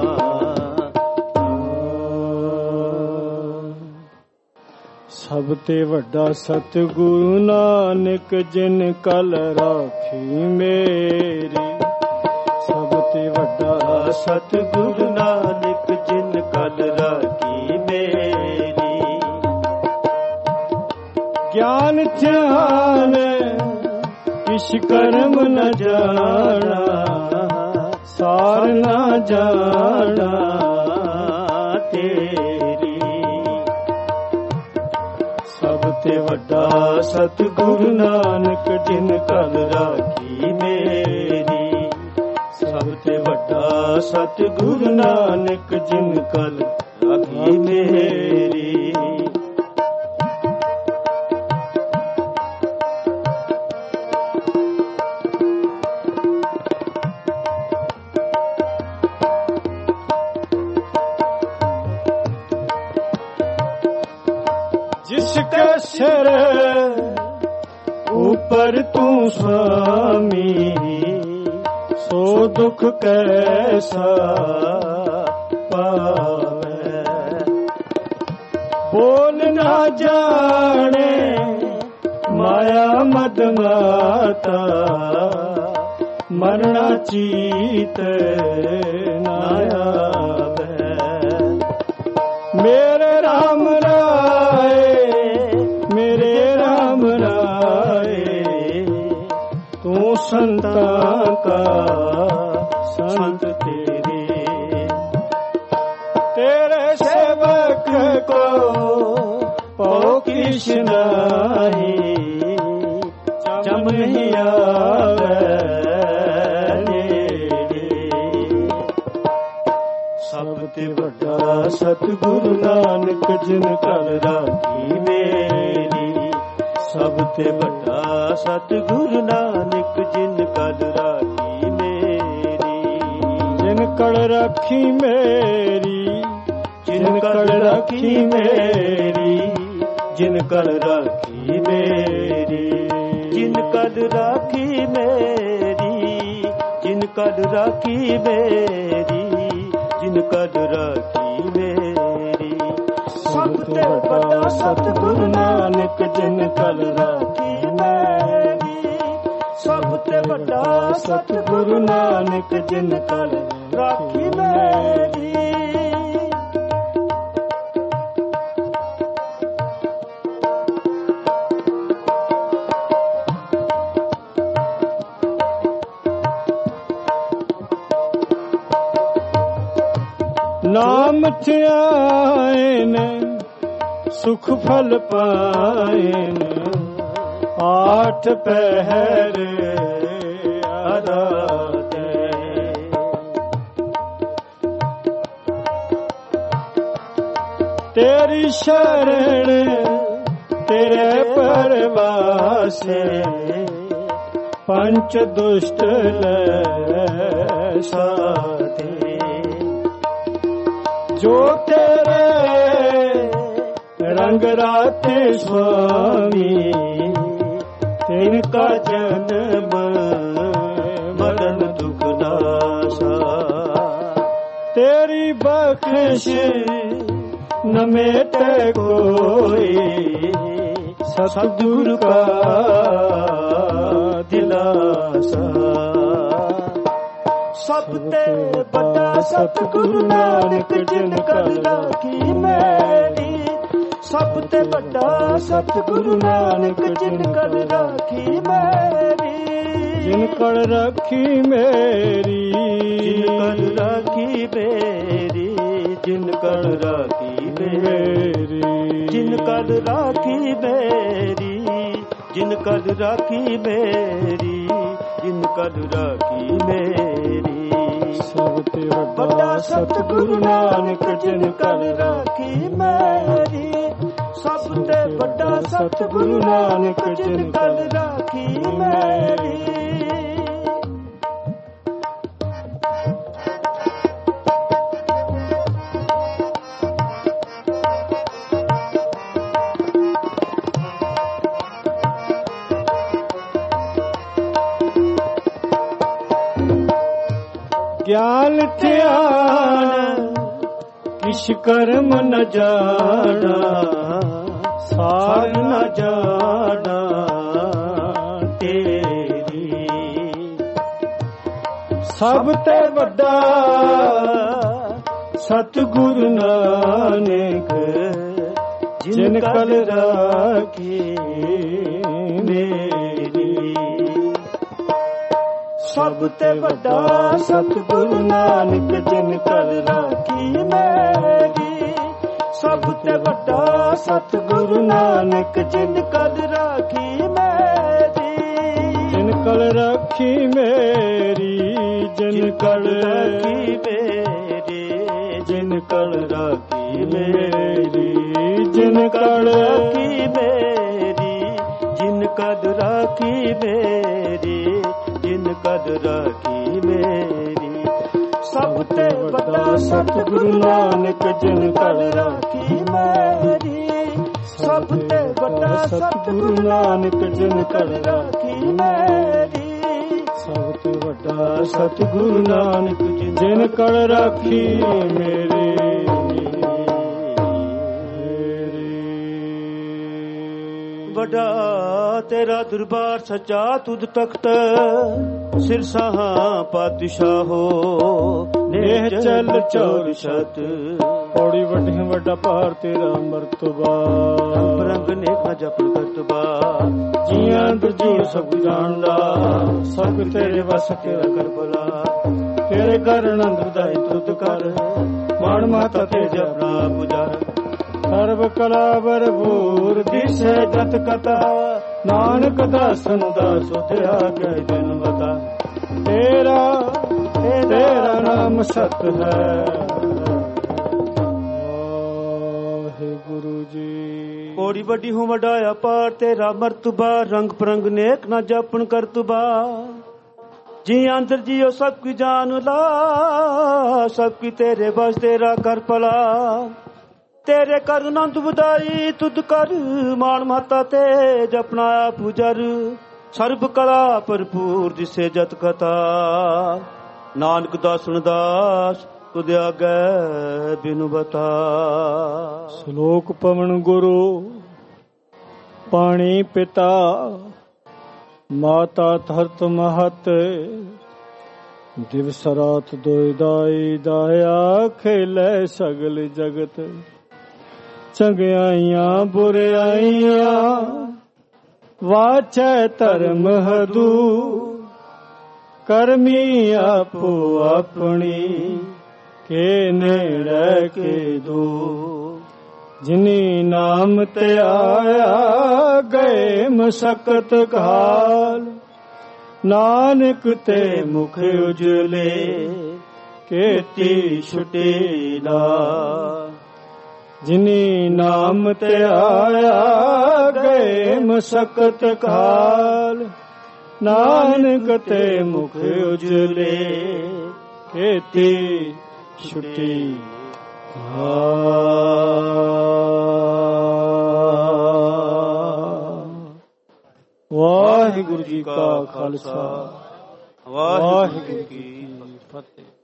ਸਭ ਤੇ ਵੱਡਾ ਸਤਿਗੁਰੂ ਨਾਨਕ ਜਿਨ ਕਲ ਰਾਖੀ ਮੇਰੀ। ਸਭ ਤੇ ਵੱਡਾ ਸਤਿਗੁਰੂ ਨਾਨਕ ਜਿਨ ਕਲ ਰਾਖੀ ਮੇਰੀ। ਗਿਆਨ ਧਿਆਨ ਕਿਛ ਕਰਮ ਨ ਜਾਣਾ। ਸਾਰ ਨ ਜਾਣਾ ਤੇਰੀ। ਸਭ ਤੇ ਵੱਡਾ ਸਤਿਗੁਰੂ ਨਾਨਕ ਜਿਨ ਕਲ ਰਾਖੀ ਮੇਰੀ। ਸਭ ਤੇ ਵੱਡਾ ਸਤਿਗੁਰੂ ਨਾਨਕ ਜਿਨ ਕਲ ਰਾਖੀ ਮੇਰੀ। ਕੇ ਸਿਰ ਉਪਰ ਤੂੰ ਸੁਆਮੀ, ਸੋ ਦੁਖ ਕੈਸਾ ਪਾਵੇ। ਬੋਲ ਨਾ ਜਾਣੇ ਮਾਇਆ ਮਦ ਮਾਤਾ, ਮਰਣਾ ਚੀਤ ਨਾ ਆਵੇ। ਮੇਰੇ ਰਾਮ ਰਾਏ, ਮੇਰੇ ਰਾਮ ਰਾਏ, ਤੂੰ ਸੰਤਾਂ ਕਾ ਸੰਤ ਤੇਰੇ। ਤੇਰੇ ਸੇਵਕ ਕੋ ਪਉ ਕਿਛ ਨਾਹੀ, ਜਮ ਨਹੀਂ ਆਵੇ ਨੇੜੇ। ਸਭ ਤੇ ਵੱਡਾ ਸਤਿਗੁਰੂ ਨਾਨਕ ਜਿਨ ਕਲ ਰਾਖੀ ਮੇਰੀ। ਸਭ ਤੇ ਵੱਡਾ ਸਤਿਗੁਰੂ ਨਾਨਕ ਜਿਨ ਕਲ ਰਾਖੀ ਮੇਰੀ। ਜਿਨ ਕਲ ਰਾਖੀ ਮੇਰੀ, ਜਿਨ ਕਲ ਰਾਖੀ ਮੇਰੀ, ਜਿਨ ਕਲ ਰਾਖੀ ਮੇਰੀ। ਜਿਨ ਕਲ ਰਾਖੀ ਮੇਰੀ, ਜਿਨ ਕਲ ਰਾਖੀ ਮੇਰੀ, ਜਿਨ ਕਲ ਰਾਖੀ ਮੇਰੀ। ਸਭ ਤੇ ਵੱਡਾ ਸਤਿਗੁਰੂ ਨਾਨਕ ਜਿਨ ਕਲ ਰਾਖੀ ਮੇਰੀ। ਸਭ ਤੇ ਵੱਡਾ ਸਤਿਗੁਰੂ ਨਾਨਕ ਜਿਨ ਕਲ ਰਾਖੀ ਮੇਰੀ। ਨਾਮ ਧਿਆਇਨ ਸੁਖ ਫਲ ਪਾਇਨ, ਆਠ ਪਹਿਰ ਆਰਾਧੇ। ਤੇਰੀ ਸ਼ਰਨ ਤੇਰੇ ਪਰਵਾਸੇ, ਪੰਚ ਦੁਸ਼ਟ ਲੈ ਸਾਧੇ। ਜੋ ਤੇਰੇ ਰੰਗ ਰਾਤੇ ਸੁਆਮੀ, ਤਿਨ ਕਾ ਜਨਮ ਮਰਨ ਦੁਖ ਨਾਸਾ। ਤੇਰੀ ਬਖਸ਼ ਨ ਮੇਟੇ ਕੋਈ, ਸਤਿਗੁਰ ਕਾ ਦਿਲਾਸਾ। ਸਭ ਤੇ ਵੱਡਾ ਸਤਿਗੁਰੂ ਨਾਨਕ ਜਿਨ ਕਲ ਰਾਖੀ ਮੇਰੀ। ਸਭ ਤੇ ਵੱਡਾ ਸਤਿਗੁਰੂ ਨਾਨਕ ਜਿਨ ਕਲ ਰਾਖੀ ਮੇਰੀ। ਜਿਨ ਕਲ ਰਾਖੀ ਮੇਰੀ, ਜਿਨ ਕਲ ਰਾਖੀ ਮੇਰੀ, ਜਿਨ ਕਲ ਰਾਖੀ ਮੇਰੀ। ਜਿਨ ਕਲ ਰਾਖੀ ਮੇਰੀ, ਜਿਨ ਕਲ ਰਾਖੀ ਮੇਰੀ, ਜਿਨ ਕਲ ਰਾਖੀ ਮੇਰੀ। ਸਭ ਤੇ ਵੱਡਾ ਸਤਿਗੁਰੂ ਨਾਨਕ ਜਿਨ ਕਲ ਰਾਖੀ ਮੇਰੀ। ਸਭ ਤੇ ਵੱਡਾ ਸਤਿਗੁਰੂ ਨਾਨਕ ਜਿਨ ਕਲ ਰਾਖੀ ਮੇਰੀ। ਗਿਆਨ ਧਿਆਨ ਕਿਛ ਕਰਮ ਨ ਜਾਣਾ, ਸਾਰ ਨ ਜਾਣਾ ਤੇਰੀ। ਸਭ ਤੇ ਵੱਡਾ ਸਤਿਗੁਰੂ ਨਾਨਕ ਜਿਨ ਕਲ ਰਾਖੀ ਮੇਰੀ। ਸਭ ਤੇ ਵੱਡਾ ਸਤਿਗੁਰੂ ਨਾਨਕ ਜਿਨ ਕਲ ਰਾਖੀ ਮੇਰੀ। ਸਭ ਤੇ ਵੱਡਾ ਸਤਿਗੁਰੂ ਨਾਨਕ ਜਿਨ ਕਲ ਰਾਖੀ ਮੇਰੀ। ਜਿਨ ਕਲ ਰਾਖੀ ਮੇਰੀ, ਜਿਨ ਕਲ ਰਾਖੀ ਮੇਰੀ, ਜਿਨ ਕਲ ਰਾਖੀ ਮੇਰੀ। ਜਿਨ ਕਲ ਰਾਖੀ ਮੇਰੀ, ਜਿਨ ਕਲ ਰਾਖੀ ਮੇਰੀ, ਜਿਨ ਕਲ ਰਾਖੀ ਮੇਰੀ। ਸਭ ਤੇ ਵੱਡਾ ਸਤਿਗੁਰੂ ਨਾਨਕ ਜਿਨ ਕਲ ਰਾਖੀ ਮੇਰੀ। ਸਭ ਤੇ ਸਤਿਗੁਰੂ ਨਾਨਕ ਜਿਨ ਕੜ ਰਾਖੀ ਮੇਰੀ। ਸਭ ਤੋਂ ਵੱਡਾ ਸਤਿਗੁਰੂ ਨਾਨਕ ਜਿਨ ਕੜ ਰਾਖੀ ਮੇਰੀ। ਵੱਡਾ ਤੇਰਾ ਦਰਬਾਰ ਸੱਚਾ ਤੁਧ ਤਖਤ, ਸਿਰਸਾਹਾਂ ਪਾਤਸ਼ਾਹੋ ਨੇਹ ਚਲ ਚੌਰ ਛਤ। ਪੌੜੀ ਵੱਡੀ ਵੱਡਾ ਭਾਰ ਤੇਰਾ ਮਰਤਬਾ, ਰੰਗ ਨੇਖਾ ਜਪਨ ਕਰਤਬਾ। ਜੀਆਂ ਦੁਜੀ ਸਭ ਜਾਣਦਾ, ਸਭ ਤੇਰੇ ਵਸ ਤੇਰਾ ਕਰ ਭਲਾ। ਤੇਰੇ ਘਰ ਆਨੰਦ ਦਾਈ ਤੁਧ ਕਰ, ਮਾਣ ਮਾਤਾ ਤੇ ਜਪਨਾ ਪੁਜਾਰ। ਸਰਬ ਕਲਾ ਭਰਪੂਰ ਦਿਸੈ ਜਤ ਕਥਾ, ਨਾਨਕ ਦਾਸਨ ਦਾ ਸੁਧਿਆ ਕੈ ਦਿਨ ਬਤਾ। ਤੇਰਾ ਨਾਮ ਸਤ ਹੈ ਵਾਹਿਗੁਰੂ ਜੀ। ਕੋੜੀ ਵੱਡੀ ਹੋ ਵੱਡਾ ਅਪਾਰ ਤੇਰਾ ਮਰਤਬਾ, ਰੰਗ ਪਰੰਗ ਨੇਕ ਨਾ ਜਪਨ ਕਰਤਬਾ। ਜੀ ਅੰਦਰ ਜੀਓ ਸਭ ਕੀ ਜਾਨ ਲਾ, ਸਭ ਕੀ ਤੇਰੇ ਬਸ ਤੇਰਾ ਕਰ ਭਲਾ। ਤੇਰੇ ਕਰ ਆਨੰਦ ਵਧਾਈ ਤੁਧ ਕਰ, ਮਾਣ ਮਾਤਾ ਤੇ ਜਪਨਾ ਪੁਜਰ। ਸਰਬ ਕਲਾ ਭਰਪੂਰ ਦਿਸੇ ਜਤ ਕਥਾ, ਨਾਨਕ ਦਾਸਨ ਦਾਸ ਤੁਧ ਆਗੈ ਬਿਨੁ ਬਤਾ। ਸ਼ਲੋਕ ਪਵਨ ਗੁਰੂ ਪਾਣੀ ਪਿਤਾ, ਮਾਤਾ ਧਰਤ ਮਹਤ। ਦਿਵਸ ਰਾਤ ਦੋਇ ਦਾਈ ਦਾਇਆ, ਖੇਲੇ ਸਗਲ ਜਗਤ। ਚੰਗਿਆਈਆਂ ਬੁਰਿਆਈਆਂ ਵਾਚੈ ਧਰਮ ਹਦੂ। ਕਰਮੀ ਆਪੋ ਆਪਣੀ, ਕੇ ਨੇੜੇ ਕੇ ਦੂ। ਜਿਨੀ ਨਾਮ ਤੇ ਆਇਆ, ਗਏ ਮਸਕਤ ਕਾਲ। ਨਾਨਕ ਤੇ ਮੁਖ ਉਜਲੇ, ਕੀਤੀ ਛੁਟੀ ਨਾ। ਜਿਨੀ ਨਾਮ ਤੇ ਆਇਆ, ਗਏ ਮਸਕਤ ਕਾਲ। ਨਾਨਕ ਤੇ ਮੁਖ ਉਜਲੇ, ਕੀਤੀ ਛੁਟੀ। ਵਾਹਿਗੁਰੂ ਜੀ ਕਾ ਖਾਲਸਾ, ਵਾਹਿਗੁਰੂ ਜੀ ਕੀ ਫਤਿਹ।